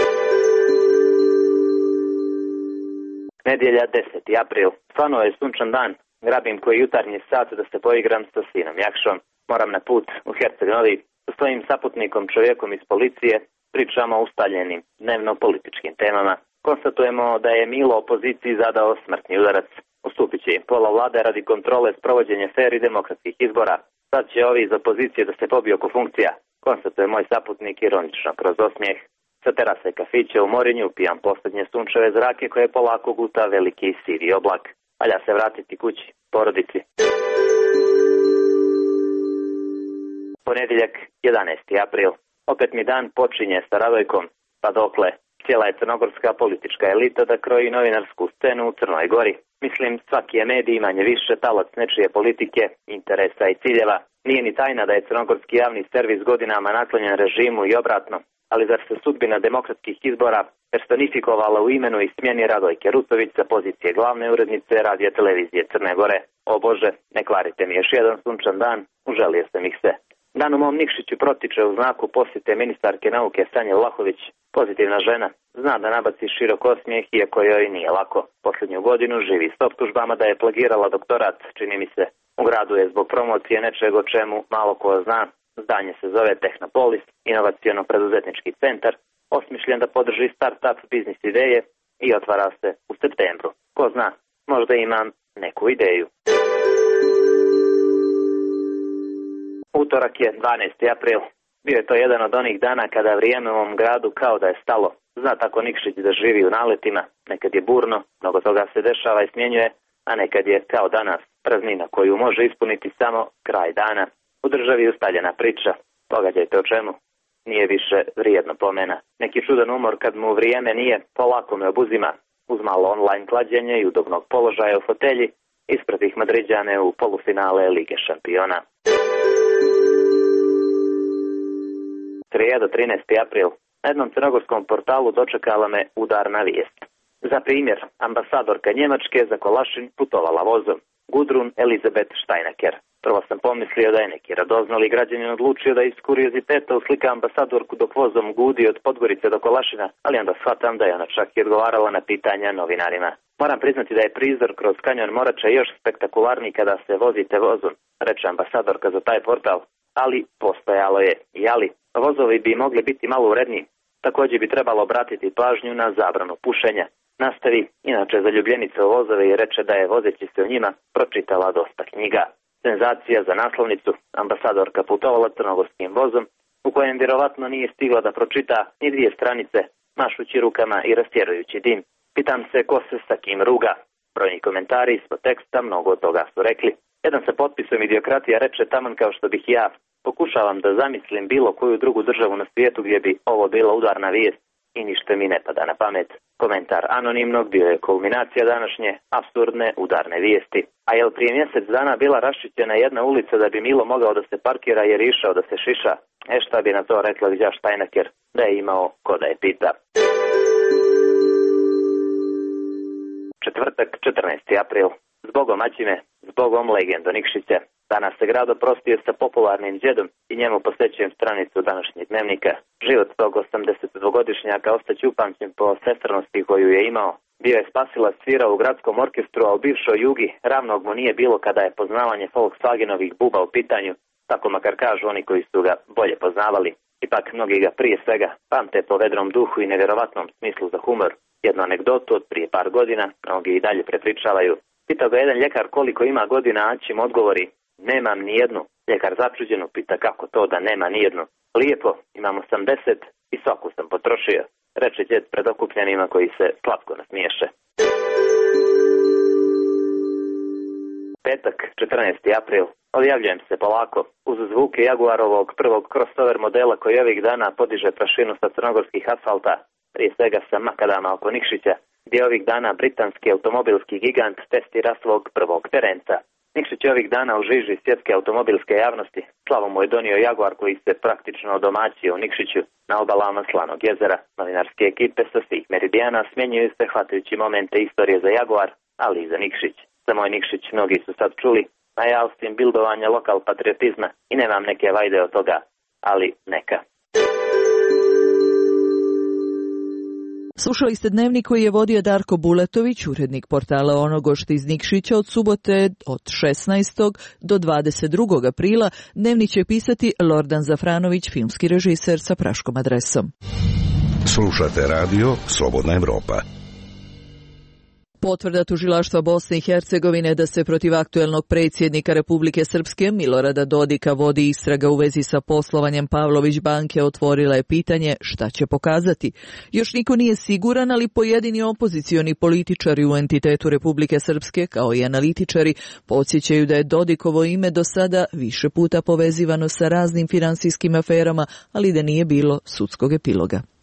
Nedjelja, deseti april. Stvarno je sunčan dan. Grabim koji jutarnji sat da se poigram sa sinom Jakšom. Moram na put u Herceg Novi. Sa svojim saputnikom, čovjekom iz policije, pričamo o ustaljenim dnevno-političkim temama. Konstatujemo da je Milo opoziciji zadao smrtni udarac. Ustupit će im pola vlade radi kontrole sprovođenja fer i demokratskih izbora. Sad će ovi iz opozicije da se pobiju oko funkcija. Konstatuje moj saputnik ironično kroz osmijeh. Sa terase kafića u Morinju pijam posljednje sunčeve zrake koje polako guta veliki sivi oblak. Valja se vratiti kući, porodici. Ponedjeljak, jedanaesti april. Opet mi dan počinje sa Radojkom. Pa dokle? Cijela je crnogorska politička elita da kroji novinarsku scenu u Crnoj Gori. Mislim, svaki je medij manje više talac nečije politike, interesa i ciljeva. Nije ni tajna da je crnogorski javni servis godinama naklonjen režimu i obratno. Ali zar se sudbina demokratskih izbora personifikovala u imenu i smjeni Radojke Rutović sa pozicije glavne urednice radija televizije Crne Gore. O Bože, ne kvarite mi još jedan sunčan dan, uželio sam ih se. Dan u mom Nikšiću protiče u znaku posjete ministarke nauke Sanje Vlahović. Pozitivna žena, zna da nabaci širok osmijeh, iako joj nije lako. Posljednju godinu živi s optužbama da je plagirala doktorat, čini mi se. U gradu je zbog promocije nečeg o čemu malo ko zna. Zdanje se zove Tehnopolis, inovacijono-preduzetnički centar, osmišljen da podrži start-up biznis ideje i otvara se u septembru. Ko zna, možda imam neku ideju. Utorak je dvanaesti april. Bio je to jedan od onih dana kada vrijeme u ovom gradu kao da je stalo. Zna tako Nikšić da živi u naletima. Nekad je burno, mnogo toga se dešava i smjenjuje, a nekad je kao danas praznina koju može ispuniti samo kraj dana. U državi je ustaljena priča. Pogađajte o čemu. Nije više vrijedno pomena. Neki čudan umor kad mu vrijeme nije, polako me obuzima. Uz malo online klađenje i udobnog položaja u fotelji, ispratih Madriđane u polufinale Lige šampiona. Srijeda, trinaesti april. Na jednom crnogorskom portalu dočekala me udarna vijest. Za primjer, ambasadorka Njemačke za Kolašin putovala vozom. Gudrun Elizabeth Steinaker. Prvo sam pomislio da je neki radoznali građanin odlučio da iz kurioziteta uslika ambasadorku dok vozom gudi od Podgorice do Kolašina, ali onda shvatam da je ona čak i odgovarala na pitanja novinarima. Moram priznati da je prizor kroz kanjon Morača još spektakularniji kada se vozite vozom, reče ambasadorka za taj portal, ali postojalo je i ali. Vozovi bi mogli biti malo uredniji. Također bi trebalo obratiti pažnju na zabranu pušenja. Nastavi inače zaljubljenica u vozove i reče da je vozeći se u njima pročitala dosta knjiga. Senzacija za naslovnicu, ambasadorka putovala crnogorskim vozom u kojem vjerovatno nije stigla da pročita ni dvije stranice, mašući rukama i rastjerujući dim. Pitam se ko se sa kim ruga. Brojni komentari ispod teksta mnogo od toga su rekli. Jedan sa potpisom idiokratija reče taman kao što bih ja. Pokušavam da zamislim bilo koju drugu državu na svijetu gdje bi ovo bila udarna vijest i ništa mi ne pada na pamet. Komentar anonimnog bio je kulminacija današnje apsurdne udarne vijesti. A je li prije mjesec dana bila raščićena jedna ulica da bi Milo mogao da se parkira jer je išao da se šiša? E šta bi na to rekla Gđa Steinaker da je imao ko da je pita. Četvrtak, četrnaesti april. Zbogom Aćime, zbogom legendo Nikšića. Danas se grad oprostio sa popularnim džedom i njemu posjećujem stranicu današnjeg dnevnika. Život tog osamdesetdvogodišnjaka ostaće upamćen po sestranosti koju je imao. Bio je spasilac, svirao u gradskom orkestru, a u bivšoj Jugi ravnog mu nije bilo kada je poznavanje Volkswagenovih buba u pitanju, tako makar kažu oni koji su ga bolje poznavali. Ipak mnogi ga prije svega pamte po vedrom duhu i nevjerovatnom smislu za humor. Jednu anegdotu od prije par godina, mnogi i dalje prepričavaju. Pitao ga jedan ljekar koliko ima godina, a Aćim odgovori: nemam ni jednu. Ljekar začuđeno pita kako to da nema ni jednu. Lijepo, imam osamdeset i svaku sam potrošio, reče djed pred okupljenima koji se slatko nasmiješe. Petak, četrnaesti april. Odjavljujem se polako. Uz zvuke Jaguarovog prvog crossover modela koji ovih dana podiže prašinu sa crnogorskih asfalta, prije svega sa makadama oko Nikšića, gdje ovih dana britanski automobilski gigant testira svog prvog terenca. Nikšić je ovih dana u žiži svjetske automobilske javnosti. Slavu mu je donio Jaguar koji se praktično domaćio u Nikšiću na obalama Slanog jezera. Novinarske ekipe sa svih meridijana smjenjuju se hvatajući momente istorije za Jaguar, ali i za Nikšić. Za moj Nikšić mnogi su sad čuli, a ja ostim bildovanja lokal patriotizma i nemam neke vajde od toga, ali neka. Slušali ste dnevnik koji je vodio Darko Buletović, urednik portala Onogošt iz Nikšića od subote od šesnaestog do dvadeset drugog aprila. Dnevnik će pisati Lordan Zafranović, filmski režiser sa praškom adresom. Slušate radio Slobodna Evropa. Potvrda tužilaštva Bosne i Hercegovine da se protiv aktuelnog predsjednika Republike Srpske Milorada Dodika vodi istraga u vezi sa poslovanjem Pavlović banke otvorila je pitanje šta će pokazati. Još niko nije siguran, ali pojedini opozicioni političari u entitetu Republike Srpske, kao i analitičari, podsjećaju da je Dodikovo ime do sada više puta povezivano sa raznim finansijskim aferama, ali da nije bilo sudskog epiloga.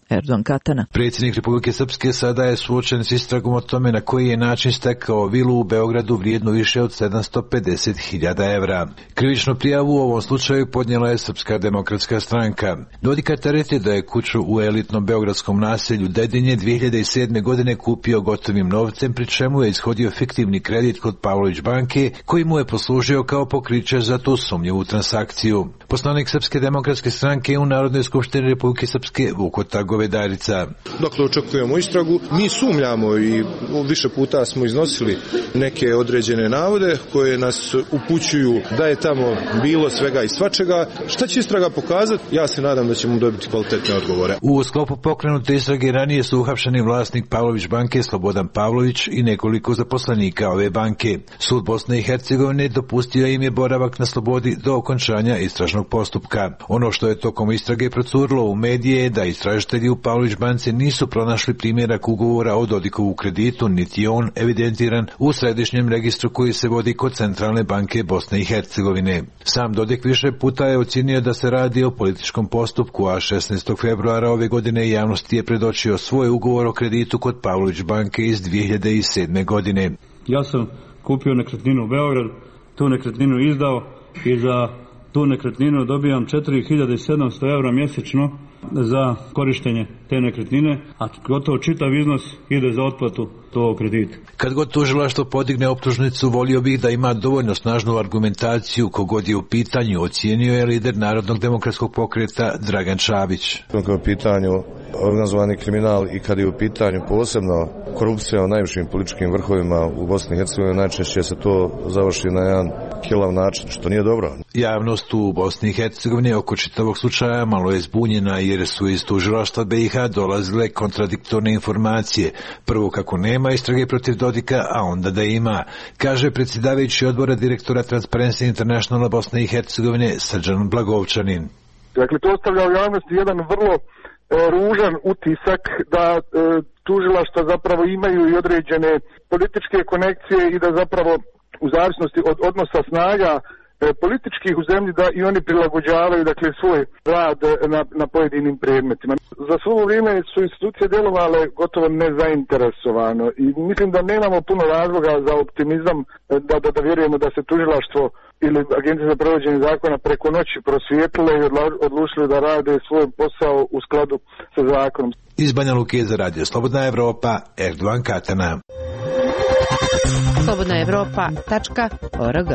Erdogan Katana. Predsjednik Republike Srpske sada je suočen s istragom o tome na koji je način stekao vilu u Beogradu vrijednu više od sedamsto pedeset hiljada evra. Krivičnu prijavu u ovom slučaju podnijela je Srpska demokratska stranka. Dodika tereti da je kuću u elitnom beogradskom naselju Dedinje dvije hiljade sedme. godine kupio gotovim novcem, pri čemu je ishodio fiktivni kredit kod Pavlović banke, koji mu je poslužio kao pokriće za tu sumnjivu transakciju. Poslanik Srpske demokratske stranke u Narodnoj skupštini Republike Srpske Vuko Govedarica. Dakle, očekujemo istragu. Mi sumnjamo i više puta smo iznosili neke određene navode koje nas upućuju da je tamo bilo svega i svačega. Šta će istraga pokazati? Ja se nadam da ćemo dobiti kvalitetne odgovore. U sklopu pokrenute istrage ranije su uhapšeni vlasnik Pavlović banke Slobodan Pavlović i nekoliko zaposlenika ove banke. Sud Bosne i Hercegovine dopustio im je boravak na slobodi do okončanja istražnog postupka. Ono što je tokom istrage procurilo u medije je da istražitelji u Pavlović banci nisu pronašli primjerak ugovora o Dodikovu kreditu, niti on evidentiran u središnjem registru koji se vodi kod Centralne banke Bosne i Hercegovine. Sam Dodik više puta je ocjenio da se radi o političkom postupku, a šesnaestog februara ove godine javnosti je predočio svoj ugovor o kreditu kod Pavlović banke iz dvije hiljade sedme. godine. Ja sam kupio nekretninu u Beograd, tu nekretninu izdao i za tu nekretninu dobijam četiri hiljade sedamsto evra mjesečno za korištenje te nekretnine, a gotovo čitav iznos ide za otplatu tog kredita. Kad god tužilaštvo podigne optužnicu, volio bih da ima dovoljno snažnu argumentaciju kogod je u pitanju, ocijenio je lider Narodnog demokratskog pokreta Dragan Čabić. Kad je u pitanju organizovani kriminal i kad je u pitanju posebno korupcija u najvišim političkim vrhovima u Bosni i Hercegovini, najčešće se to završi na jedan kilav način, što nije dobro. Javnost u Bosni i Hercegovini oko čitavog slučaja malo je zbunjena jer su iz tužilaštva B i H dolazile kontradiktorne informacije. Prvo kako nema istrage protiv Dodika, a onda da ima, kaže predsjedavajući odbora direktora Transparency Internationala Bosne i Hercegovine Srđan Blagovčanin. Dakle, to ostavlja u javnosti jedan vrlo e, ružan utisak da e, tužilaštva zapravo imaju i određene političke konekcije i da zapravo u zavisnosti od odnosa snaga političkih u zemlji da i oni prilagođavaju dakle svoj rad na, na pojedinim predmetima. Za svo vrijeme su institucije djelovale gotovo nezainteresovano i mislim da nemamo puno razloga za optimizam da, da, da vjerujemo da se tužilaštvo ili Agencija za provođenje zakona preko noći prosvijetlile i odlučili da rade svoj posao u skladu sa zakonom. Iz Banja Luke za radio Slobodna Evropa, Erdogan Katana. slobodna evropa tačka org.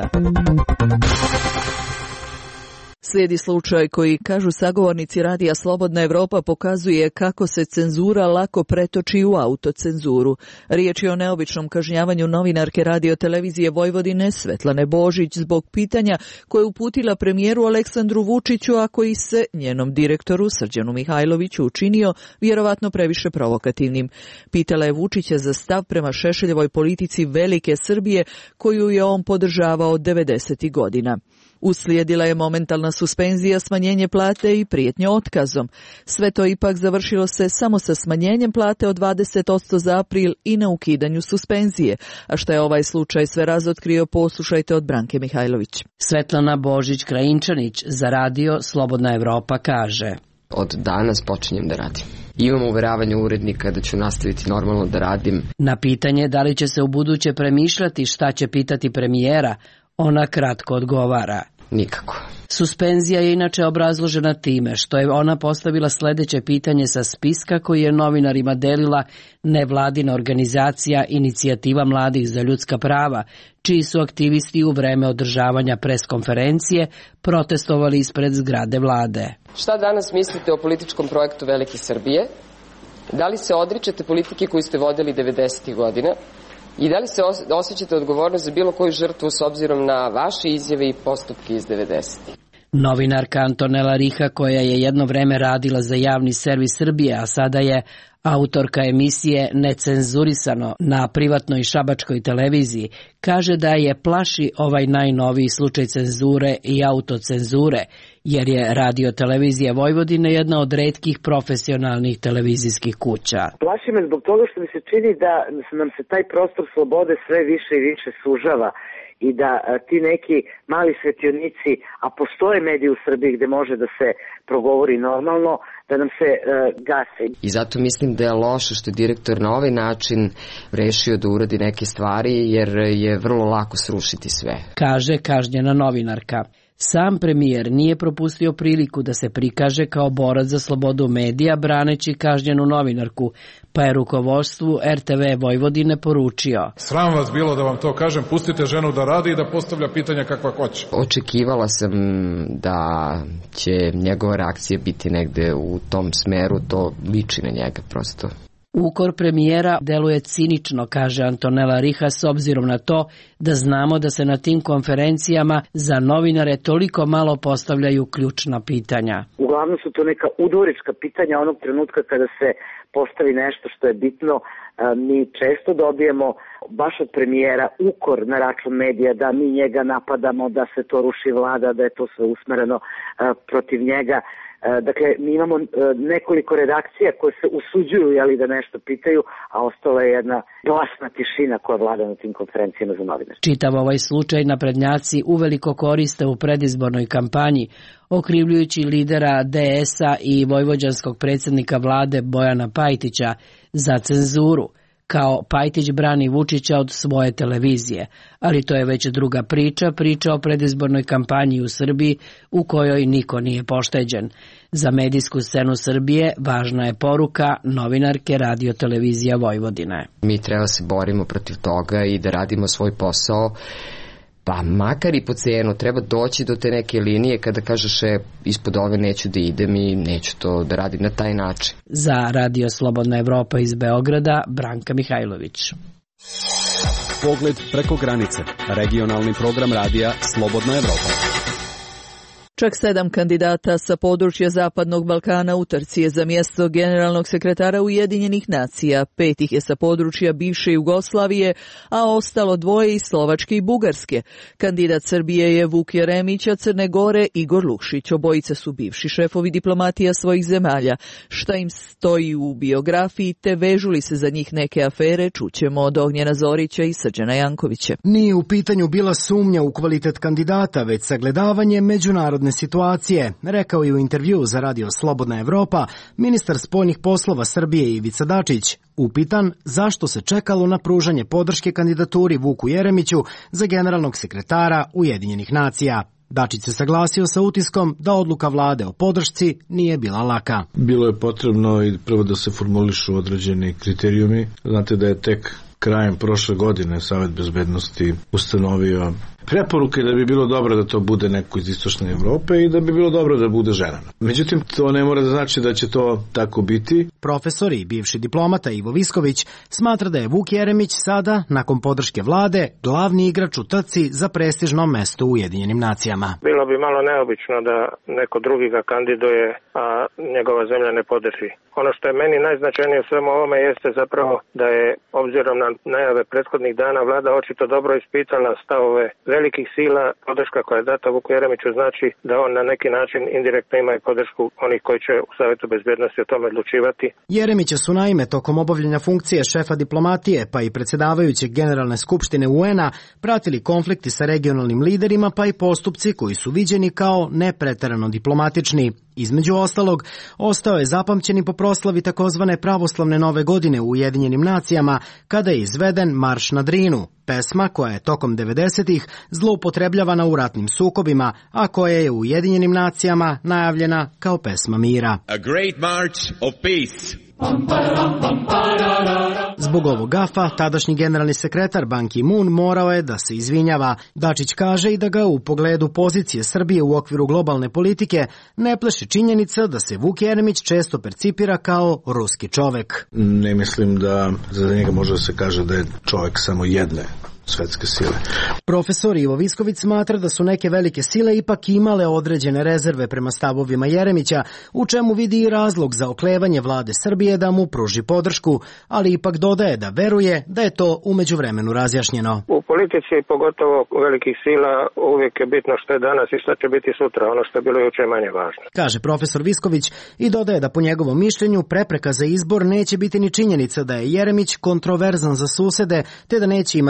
Slijedi slučaj koji, kažu sagovornici radija Slobodna Evropa, pokazuje kako se cenzura lako pretoči u autocenzuru. Riječ je o neobičnom kažnjavanju novinarke radiotelevizije Vojvodine Svetlane Božić zbog pitanja koje je uputila premijeru Aleksandru Vučiću, a koji se njenom direktoru Srđanu Mihajloviću učinio vjerovatno previše provokativnim. Pitala je Vučića za stav prema Šešeljevoj politici velike Srbije koju je on podržavao devedesetih godina. Uslijedila je momentalna suspenzija, smanjenje plate i prijetnje otkazom. Sve to ipak završilo se samo sa smanjenjem plate od dvadeset posto za april i na ukidanju suspenzije. A što je ovaj slučaj sve razotkrio, poslušajte od Branke Mihajlović. Svetlana Božić-Krajinčanić za radio Slobodna Evropa kaže: Od danas počinjem da radim. Imam uveravanje urednika da ću nastaviti normalno da radim. Na pitanje da li će se u buduće premišljati šta će pitati premijera, ona kratko odgovara: nikako. Suspenzija je inače obrazložena time što je ona postavila sljedeće pitanje sa spiska koji je novinarima delila nevladina organizacija Inicijativa mladih za ljudska prava, čiji su aktivisti u vreme održavanja preskonferencije protestovali ispred zgrade vlade. Šta danas mislite o političkom projektu Velike Srbije? Da li se odričete politike koju ste vodili devedesetih godina? I da li se osjećate odgovornost za bilo koju žrtvu s obzirom na vaše izjave i postupke iz devedesetih? Novinarka Antonela Riha, koja je jedno vreme radila za javni servis Srbije, a sada je autorka emisije Necenzurisano na privatnoj šabačkoj televiziji, kaže da je plaši ovaj najnoviji slučaj cenzure i autocenzure, jer je radiotelevizija Vojvodine jedna od retkih profesionalnih televizijskih kuća. Plaši me zbog toga što mi se čini da nam se taj prostor slobode sve više i više sužava i da ti neki mali svetionici, a postoje mediji u Srbiji gde može da se progovori normalno, da nam se uh, gase. I zato mislim da je loše što je direktor na ovaj način rešio da uradi neke stvari, jer je vrlo lako srušiti sve. Kaže kažnjena novinarka. Sam premijer nije propustio priliku da se prikaže kao borac za slobodu medija braneći kažnjenu novinarku, pa je rukovodstvu er te ve Vojvodine poručio: Sram vas bilo da vam to kažem, pustite ženu da radi i da postavlja pitanja kakva hoće. Očekivala sam da će njegova reakcija biti negde u tom smeru, to liči na njega prosto. Ukor premijera deluje cinično, kaže Antonela Riha, s obzirom na to da znamo da se na tim konferencijama za novinare toliko malo postavljaju ključna pitanja. Uglavnom su to neka udvorička pitanja onog trenutka kada se postavi nešto što je bitno. Mi često dobijemo baš od premijera ukor na račun medija, da mi njega napadamo, da se to ruši vlada, da je to sve usmereno protiv njega. Dakle, mi imamo nekoliko redakcija koje se usuđuju jeli, da nešto pitaju, a ostala je jedna glasna tišina koja vlada na tim konferencijama za novinare. Čitav ovaj slučaj naprednjaci uveliko koriste u predizbornoj kampanji, okrivljujući lidera de es a i vojvođanskog predsjednika vlade Bojana Pajtića za cenzuru, kao Pajtić brani Vučića od svoje televizije, ali to je već druga priča, priča o predizbornoj kampanji u Srbiji u kojoj niko nije pošteđen. Za medijsku scenu Srbije važna je poruka novinarke Radio televizija Vojvodine. Mi treba se borimo protiv toga i da radimo svoj posao, pa makar i po cenu, treba doći do te neke linije kada kažeš e, ispod ove neću da idem i neću to da radim na taj način. Za Radio Slobodna Evropa iz Beograda, Branka Mihajlović. Pogled preko granice. Regionalni program radija Slobodna Evropa. Čak sedam kandidata sa područja Zapadnog Balkana u trci je za mjesto generalnog sekretara Ujedinjenih nacija. Pet ih je sa područja bivše Jugoslavije, a ostalo dvoje iz Slovačke i Bugarske. Kandidat Srbije je Vuk Jeremić, a Crne Gore Igor Lukšić. Obojice su bivši šefovi diplomatija svojih zemalja. Šta im stoji u biografiji, te vežu li se za njih neke afere, čućemo od Ognjena Zorića i Srđana Jankovića. Nije u pitanju bila sumnja u kvalitet kandidata, već sagledavanje međunarodne situacije, rekao je u intervjuu za Radio Slobodna Evropa ministar spoljnih poslova Srbije Ivica Dačić, upitan zašto se čekalo na pružanje podrške kandidaturi Vuku Jeremiću za generalnog sekretara Ujedinjenih nacija. Dačić se saglasio sa utiskom da odluka vlade o podršci nije bila laka. Bilo je potrebno i prvo da se formulišu određeni kriterijumi. Znate da je tek krajem prošle godine Savet bezbednosti ustanovio preporuke da bi bilo dobro da to bude neko iz istočne Evrope i da bi bilo dobro da bude žena. Međutim, to ne mora da znači da će to tako biti. Profesor i bivši diplomata Ivo Visković smatra da je Vuk Jeremić sada, nakon podrške vlade, glavni igrač u trci za prestižno mesto u Ujedinjenim nacijama. Bilo bi malo neobično da neko drugi ga kandiduje, a njegova zemlja ne podrži. Ono što je meni najznačajnije u svemu ovome jeste zapravo da je, obzirom na najave prethodnih dana, vlada očito dobro ispitala stavove velikih sila. Podrška koja je data Vuku Jeremiću znači da on na neki način indirektno ima i podršku onih koji će u Savetu bezbednosti o tome odlučivati. Jeremića su naime tokom obavljanja funkcije šefa diplomatije pa i predsjedavajućeg Generalne skupštine U En a pratili konflikti sa regionalnim liderima pa i postupci koji su viđeni kao nepreterano diplomatični. Između ostalog, ostao je zapamćen i po proslavi takozvane pravoslavne nove godine u Ujedinjenim nacijama, kada je izveden Marš na Drinu, pesma koja je tokom devedesetih zloupotrebljavana u ratnim sukobima, a koja je u Ujedinjenim nacijama najavljena kao pesma mira. A great march of peace. Zbog ovog gafa, tadašnji generalni sekretar Ban Ki-moon morao je da se izvinjava. Dačić kaže i da ga u pogledu pozicije Srbije u okviru globalne politike ne plaši činjenica da se Vuk Jeremić često percipira kao ruski čovek. Ne mislim da za njega može da se kaže da je čovek samo jedne svetske sile. Profesor Ivo Visković smatra da su neke velike sile ipak imale određene rezerve prema stavovima Jeremića, u čemu vidi i razlog za oklevanje vlade Srbije da mu pruži podršku, ali ipak dodaje da veruje da je to u međuvremenu razjašnjeno. U politici, pogotovo velikih sila, uvijek je bitno što je danas i što će biti sutra, ono što je bilo juče manje važno. Kaže profesor Visković i dodaje da po njegovom mišljenju prepreka za izbor neće biti ni činjenica da je Jeremić kontroverzan za susede, te da neće imati podršku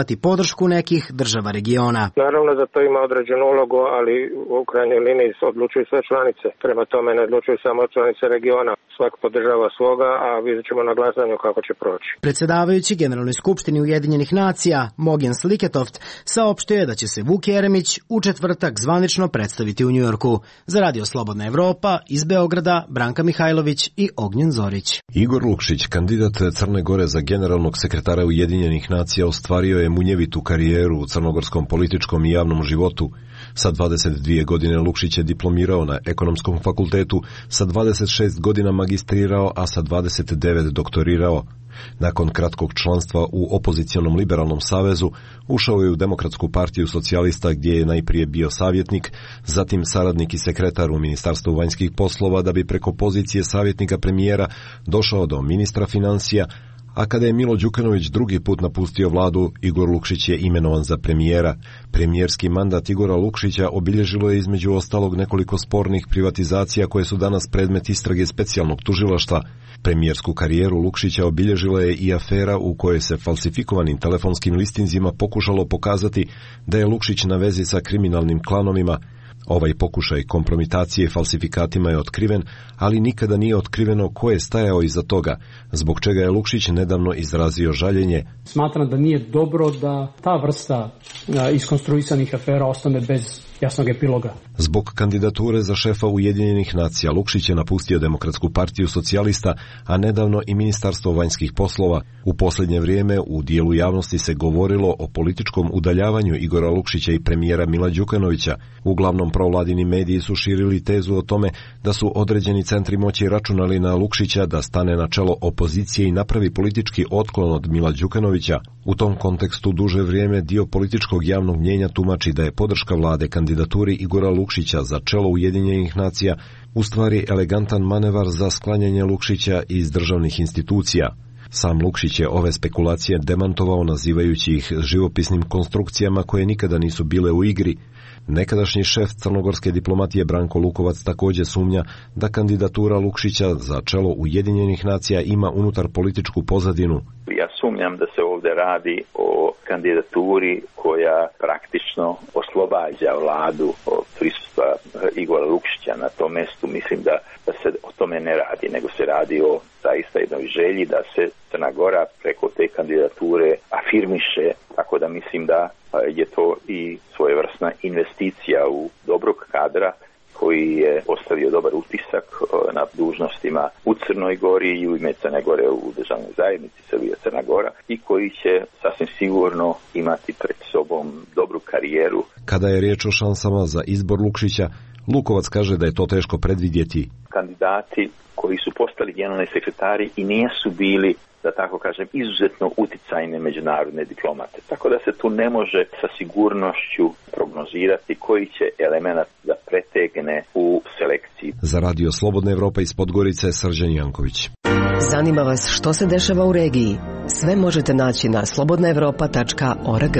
podršku nekih država regiona. Naravno da to ima određenu ulogu, ali u krajnjoj liniji odlučuju sve članice. Prema tome ne odlučuju samo članice regiona. Svako podržava svoga, a vidjet ćemo na glasanju kako će proći. Predsjedavajući Generalnoj skupštini Ujedinjenih nacija Mogen Sliketoft saopštio je da će se Vuk Jeremić u četvrtak zvanično predstaviti u Njujorku. Za Radio Slobodna Evropa iz Beograda Branka Mihajlović i Ognjen Zorić. Igor Lukšić, kandidat Crne Gore za generalnog sekretara Ujedinjenih nacija, ostvario je munjevitu karijeru u crnogorskom političkom i javnom životu. Sa dvadeset dvije godine Lukšić je diplomirao na Ekonomskom fakultetu, sa dvadeset šest godina magistrirao, a sa dvadeset devet doktorirao. Nakon kratkog članstva u opozicionom liberalnom savezu, ušao je u Demokratsku partiju socijalista gdje je najprije bio savjetnik, zatim saradnik i sekretar u Ministarstvu vanjskih poslova, da bi preko pozicije savjetnika premijera došao do ministra financija, a kada je Milo Đukanović drugi put napustio vladu, Igor Lukšić je imenovan za premijera. Premijerski mandat Igora Lukšića obilježilo je između ostalog nekoliko spornih privatizacija koje su danas predmet istrage specijalnog tužilaštva. Premijersku karijeru Lukšića obilježila je i afera u kojoj se falsifikovanim telefonskim listinzima pokušalo pokazati da je Lukšić na vezi sa kriminalnim klanovima. Ovaj pokušaj kompromitacije falsifikatima je otkriven, ali nikada nije otkriveno ko je stajao iza toga, zbog čega je Lukšić nedavno izrazio žaljenje. Smatram da nije dobro da ta vrsta iskonstruisanih afera ostane bez jasnog epiloga. Zbog kandidature za šefa Ujedinjenih nacija Lukšić je napustio Demokratsku partiju socijalista, a nedavno i Ministarstvo vanjskih poslova. U posljednje vrijeme u dijelu javnosti se govorilo o političkom udaljavanju Igora Lukšića i premijera Mila Đukanovića. Uglavnom provladini mediji su širili tezu o tome da su određeni centri moći računali na Lukšića da stane na čelo opozicije i napravi politički otklon od Mila Đukanovića. U tom kontekstu duže vrijeme dio političkog javnog mnjenja tumači da je podrška vlade kandidaturi Igora Lukšića za čelo Ujedinjenih nacija u stvari elegantan manevar za sklanjanje Lukšića iz državnih institucija. Sam Lukšić je ove spekulacije demantovao nazivajući ih živopisnim konstrukcijama koje nikada nisu bile u igri. Nekadašnji šef crnogorske diplomatije Branko Lukovac također sumnja da kandidatura Lukšića za čelo Ujedinjenih nacija ima unutar političku pozadinu. Ja sumnjam da se ovdje radi o kandidaturi koja praktično oslobađa vladu od prisustva Igora Lukšića na tom mjestu. Mislim da, da se o tome ne radi, nego se radi o zaista jednoj želji da se Crna Gora preko te kandidature afirmiše, tako da mislim da je to i svojevrsna investicija u dobrog kadra koji je ostavio dobar utisak na dužnostima u Crnoj Gori i u ime Crne Gore u državnoj zajednici Srbija Crna Gora i koji će sasvim sigurno imati pred sobom dobru karijeru. Kada je riječ o šansama za izbor Lukšića, Lukovac kaže da je to teško predvidjeti. Kandidati koji su postali generalni sekretari i nisu bili, da tako kažem, izuzetno uticajne međunarodne diplomate. Tako da se tu ne može sa sigurnošću prognozirati koji će element da pretegne u selekciji. Za Radio Slobodna Evropa iz Podgorice, Srđan Janković. Zanima vas što se dešava u regiji? Sve možete naći na slobodna evropa tačka org.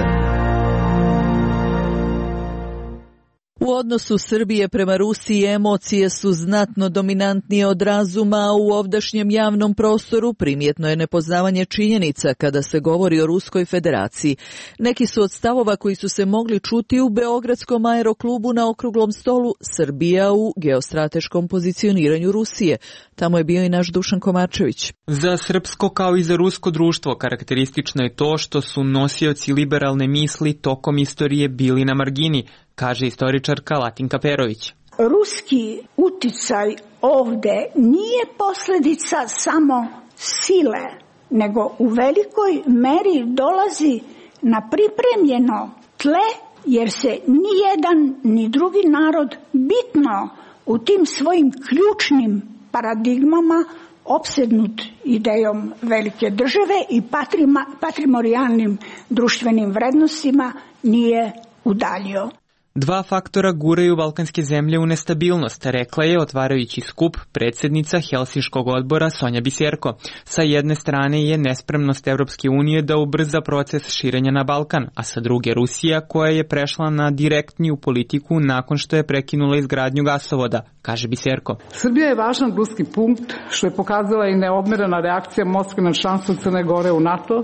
U odnosu Srbije prema Rusiji emocije su znatno dominantnije od razuma, a u ovdašnjem javnom prostoru primjetno je nepoznavanje činjenica kada se govori o Ruskoj federaciji. Neki su od stavova koji su se mogli čuti u Beogradskom aeroklubu na okruglom stolu Srbija u geostrateškom pozicioniranju Rusije. Tamo je bio i naš Dušan Komarčević. Za srpsko kao i za rusko društvo karakteristično je to što su nosioci liberalne misli tokom istorije bili na margini, kaže istoričarka Latinka Perović. Ruski uticaj ovde nije posljedica samo sile, nego u velikoj meri dolazi na pripremljeno tle, jer se ni jedan ni drugi narod bitno u tim svojim ključnim paradigmama opsednut idejom velike države i patrima, patrimorijalnim društvenim vrednostima nije udaljio. Dva faktora guraju balkanske zemlje u nestabilnost, rekla je otvarajući skup predsjednica Helsinškog odbora Sonja Biserko. Sa jedne strane je nespremnost Europske unije da ubrza proces širenja na Balkan, a sa druge Rusija koja je prešla na direktniju politiku nakon što je prekinula izgradnju gasovoda, kaže Biserko. Srbija je važan ruski punkt što je pokazala i neodmerena reakcija Moskve na šansu Crne Gore u NATO,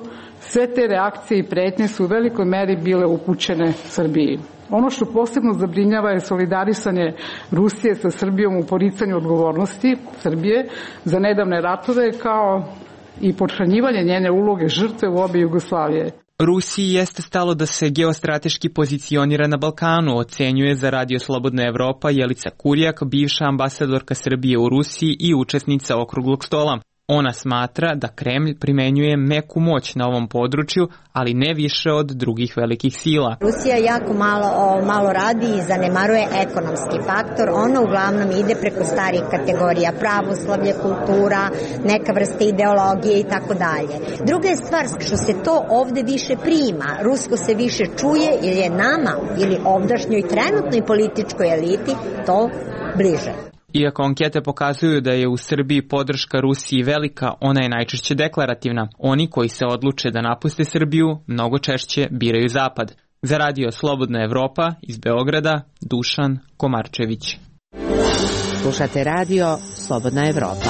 Sve te reakcije i pretnje su u velikoj meri bile upućene Srbiji. Ono što posebno zabrinjava je solidarisanje Rusije sa Srbijom u poricanju odgovornosti Srbije za nedavne ratove, kao i potčlanjivanje njene uloge žrtve u obe Jugoslavije. Rusiji jeste stalo da se geostrateški pozicionira na Balkanu, ocenjuje za Radio Slobodna Evropa Jelica Kurjak, bivša ambasadorka Srbije u Rusiji i učesnica okruglog stola. Ona smatra da Kremlj primenjuje meku moć na ovom području, ali ne više od drugih velikih sila. Rusija jako malo, malo radi i zanemaruje ekonomski faktor. Ona uglavnom ide preko starih kategorija, pravoslavlje, kultura, neka vrsta ideologije i tako dalje. Druga je stvar što se to ovde više prima. Rusko se više čuje ili je nama ili ovdašnjoj trenutnoj političkoj eliti to bliže. Iako ankete pokazuju da je u Srbiji podrška Rusiji velika, ona je najčešće deklarativna. Oni koji se odluče da napuste Srbiju mnogo češće biraju Zapad. Za Radio Slobodna Evropa iz Beograda, Dušan Komarčević. Slušate Radio Slobodna Evropa.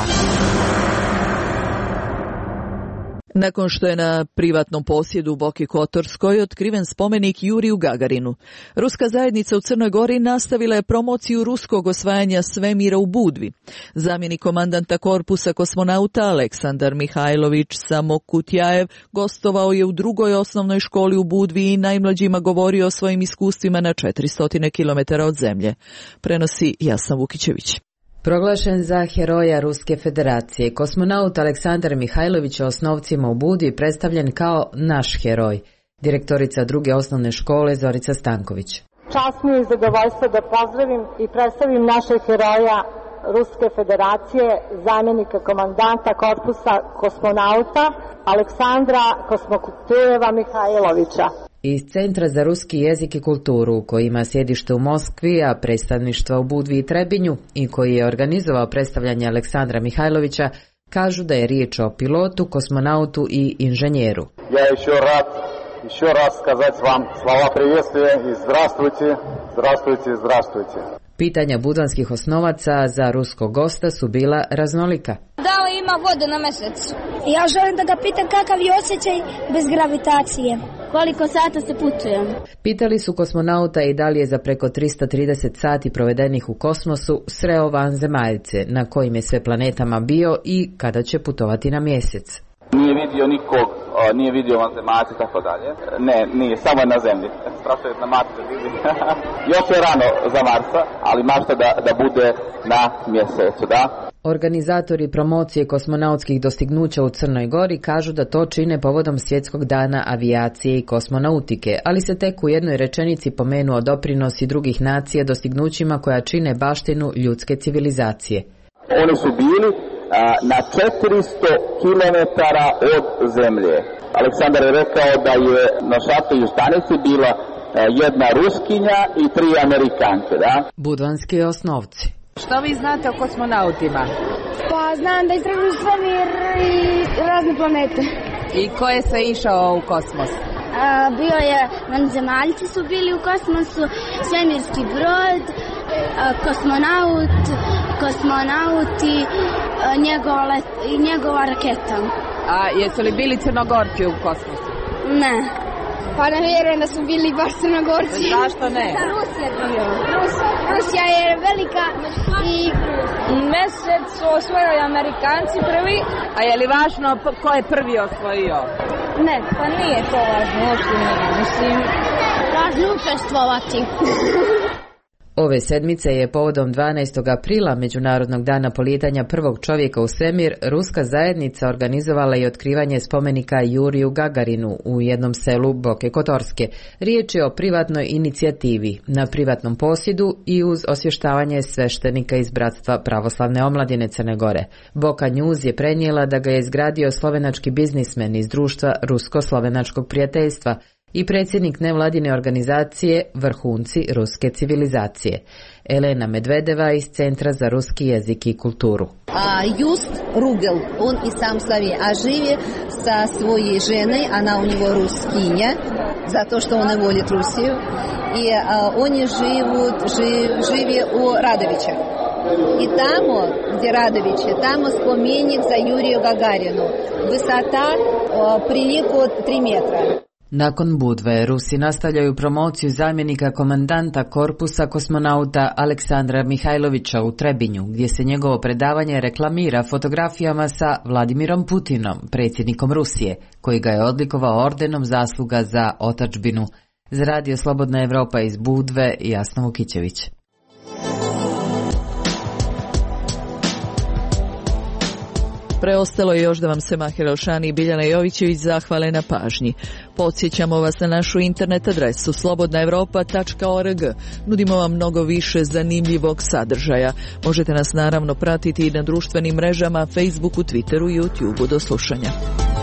Nakon što je na privatnom posjedu u Boki Kotorskoj otkriven spomenik Juriju Gagarinu, ruska zajednica u Crnoj Gori nastavila je promociju ruskog osvajanja svemira u Budvi. Zamjenik komandanta korpusa kosmonauta Aleksandar Mihajlović Samokutjajev gostovao je u drugoj osnovnoj školi u Budvi i najmlađima govorio o svojim iskustvima na četiristo kilometara od zemlje. Prenosi Jasna Vukićević. Proglašen za heroja Ruske federacije, kosmonaut Aleksandar Mihajlović je osnovcima u Budvi predstavljen kao naš heroj. Direktorica druge osnovne škole Zorica Stanković. Čast mi je i zadovoljstvo da pozdravim i predstavim našeg heroja Ruske federacije, zamjenika komandanta korpusa kosmonauta Aleksandra Kosmokutujeva Mihajlovića. Iz Centra za ruski jezik i kulturu, koji ima sjedište u Moskvi, a predstavništva u Budvi i Trebinju i koji je organizovao predstavljanje Aleksandra Mihajlovića, kažu da je riječ o pilotu, kosmonautu i inženjeru. Ja još rad, još raz skazati vam slova priветствия i zdravstvujte, zdravstvujte, zdravstvujte. Pitanja budvanskih osnovaca za ruskog gosta su bila raznolika. Da li ima vode na mesecu? Ja želim da ga pitam kakav je osjećaj bez gravitacije. Koliko sata se putuje? Pitali su kosmonauta i da li je za preko tristo trideset sati provedenih u kosmosu sreo vanzemaljce, na kojim je sve planetama bio i kada će putovati na mjesec. Nije vidio nikog, nije vidio vanzemaljce i tako dalje. Ne, nije, samo je na zemlji. Strašno je na Marsu vidi. Još je rano za Marsa, ali mašta da, da bude na mjesecu, da? Organizatori promocije kosmonautskih dostignuća u Crnoj Gori kažu da to čine povodom Svjetskog dana avijacije i kosmonautike, ali se tek u jednoj rečenici pomenuo doprinos i drugih nacija dostignućima koja čine baštinu ljudske civilizacije. Oni su bili a, na četiristo kilometara od zemlje. Aleksandar je rekao da je na šatorskoj stanici bila a, jedna Ruskinja i tri Amerikanke, da? Budvanski osnovci. Što vi znate o kosmonautima? Pa znam da istražuju svemir i razne planete. I ko je sve išao u kosmos? A, bio je, vanzemaljci su bili u kosmosu, svemirski brod, a, kosmonaut, kosmonauti, a, njegova, let, njegova raketa. A jesu li bili Crnogorci u kosmosu? Ne. Pa ne vjerujem da su bili baš Crnogorci. Zašto ne? Rusija bio. Rus, Rusija je velika i mesec su osvojili Amerikanci prvi. A je li važno ko je prvi osvojio? Ne, pa nije to važno. Uopšte nije. Mislim, važno učestvovati. Ove sedmice je povodom dvanaestog aprila, Međunarodnog dana polijetanja prvog čovjeka u svemir, ruska zajednica organizovala i otkrivanje spomenika Juriju Gagarinu u jednom selu Boke Kotorske. Riječ je o privatnoj inicijativi, na privatnom posjedu i uz osvještavanje sveštenika iz Bratstva pravoslavne omladine Crne Gore. Boka News je prenijela da ga je izgradio slovenački biznismen iz društva Rusko-slovenačkog prijateljstva i predsjednik nevladine organizacije Vrhunci ruske civilizacije. Elena Medvedeva iz Centra za ruski jezik i kulturu. A Just Rugel, on i sam Slavije, a živi sa svoje žene, ona u njego ruskinja, zato što ona voli Rusiju, i a, oni živu, živ, živi u Radovića. И тамо, где Радовичи, тамо споменик за Юрию Гагарину. Высота прилику три метра. Nakon Budve, Rusi nastavljaju promociju zamjenika komandanta korpusa kosmonauta Aleksandra Mihajlovića u Trebinju, gdje se njegovo predavanje reklamira fotografijama sa Vladimirom Putinom, predsjednikom Rusije, koji ga je odlikovao ordenom zasluga za otadžbinu. Za Radio Slobodna Evropa iz Budve, Jasna Vukićević. Preostalo je još da vam se Maher Elšani i Biljana Jovićević zahvale na pažnji. Podsjećamo vas na našu internet adresu slobodna evropa tačka org. Nudimo vam mnogo više zanimljivog sadržaja. Možete nas naravno pratiti i na društvenim mrežama, Facebooku, Twitteru i YouTubeu. Do slušanja.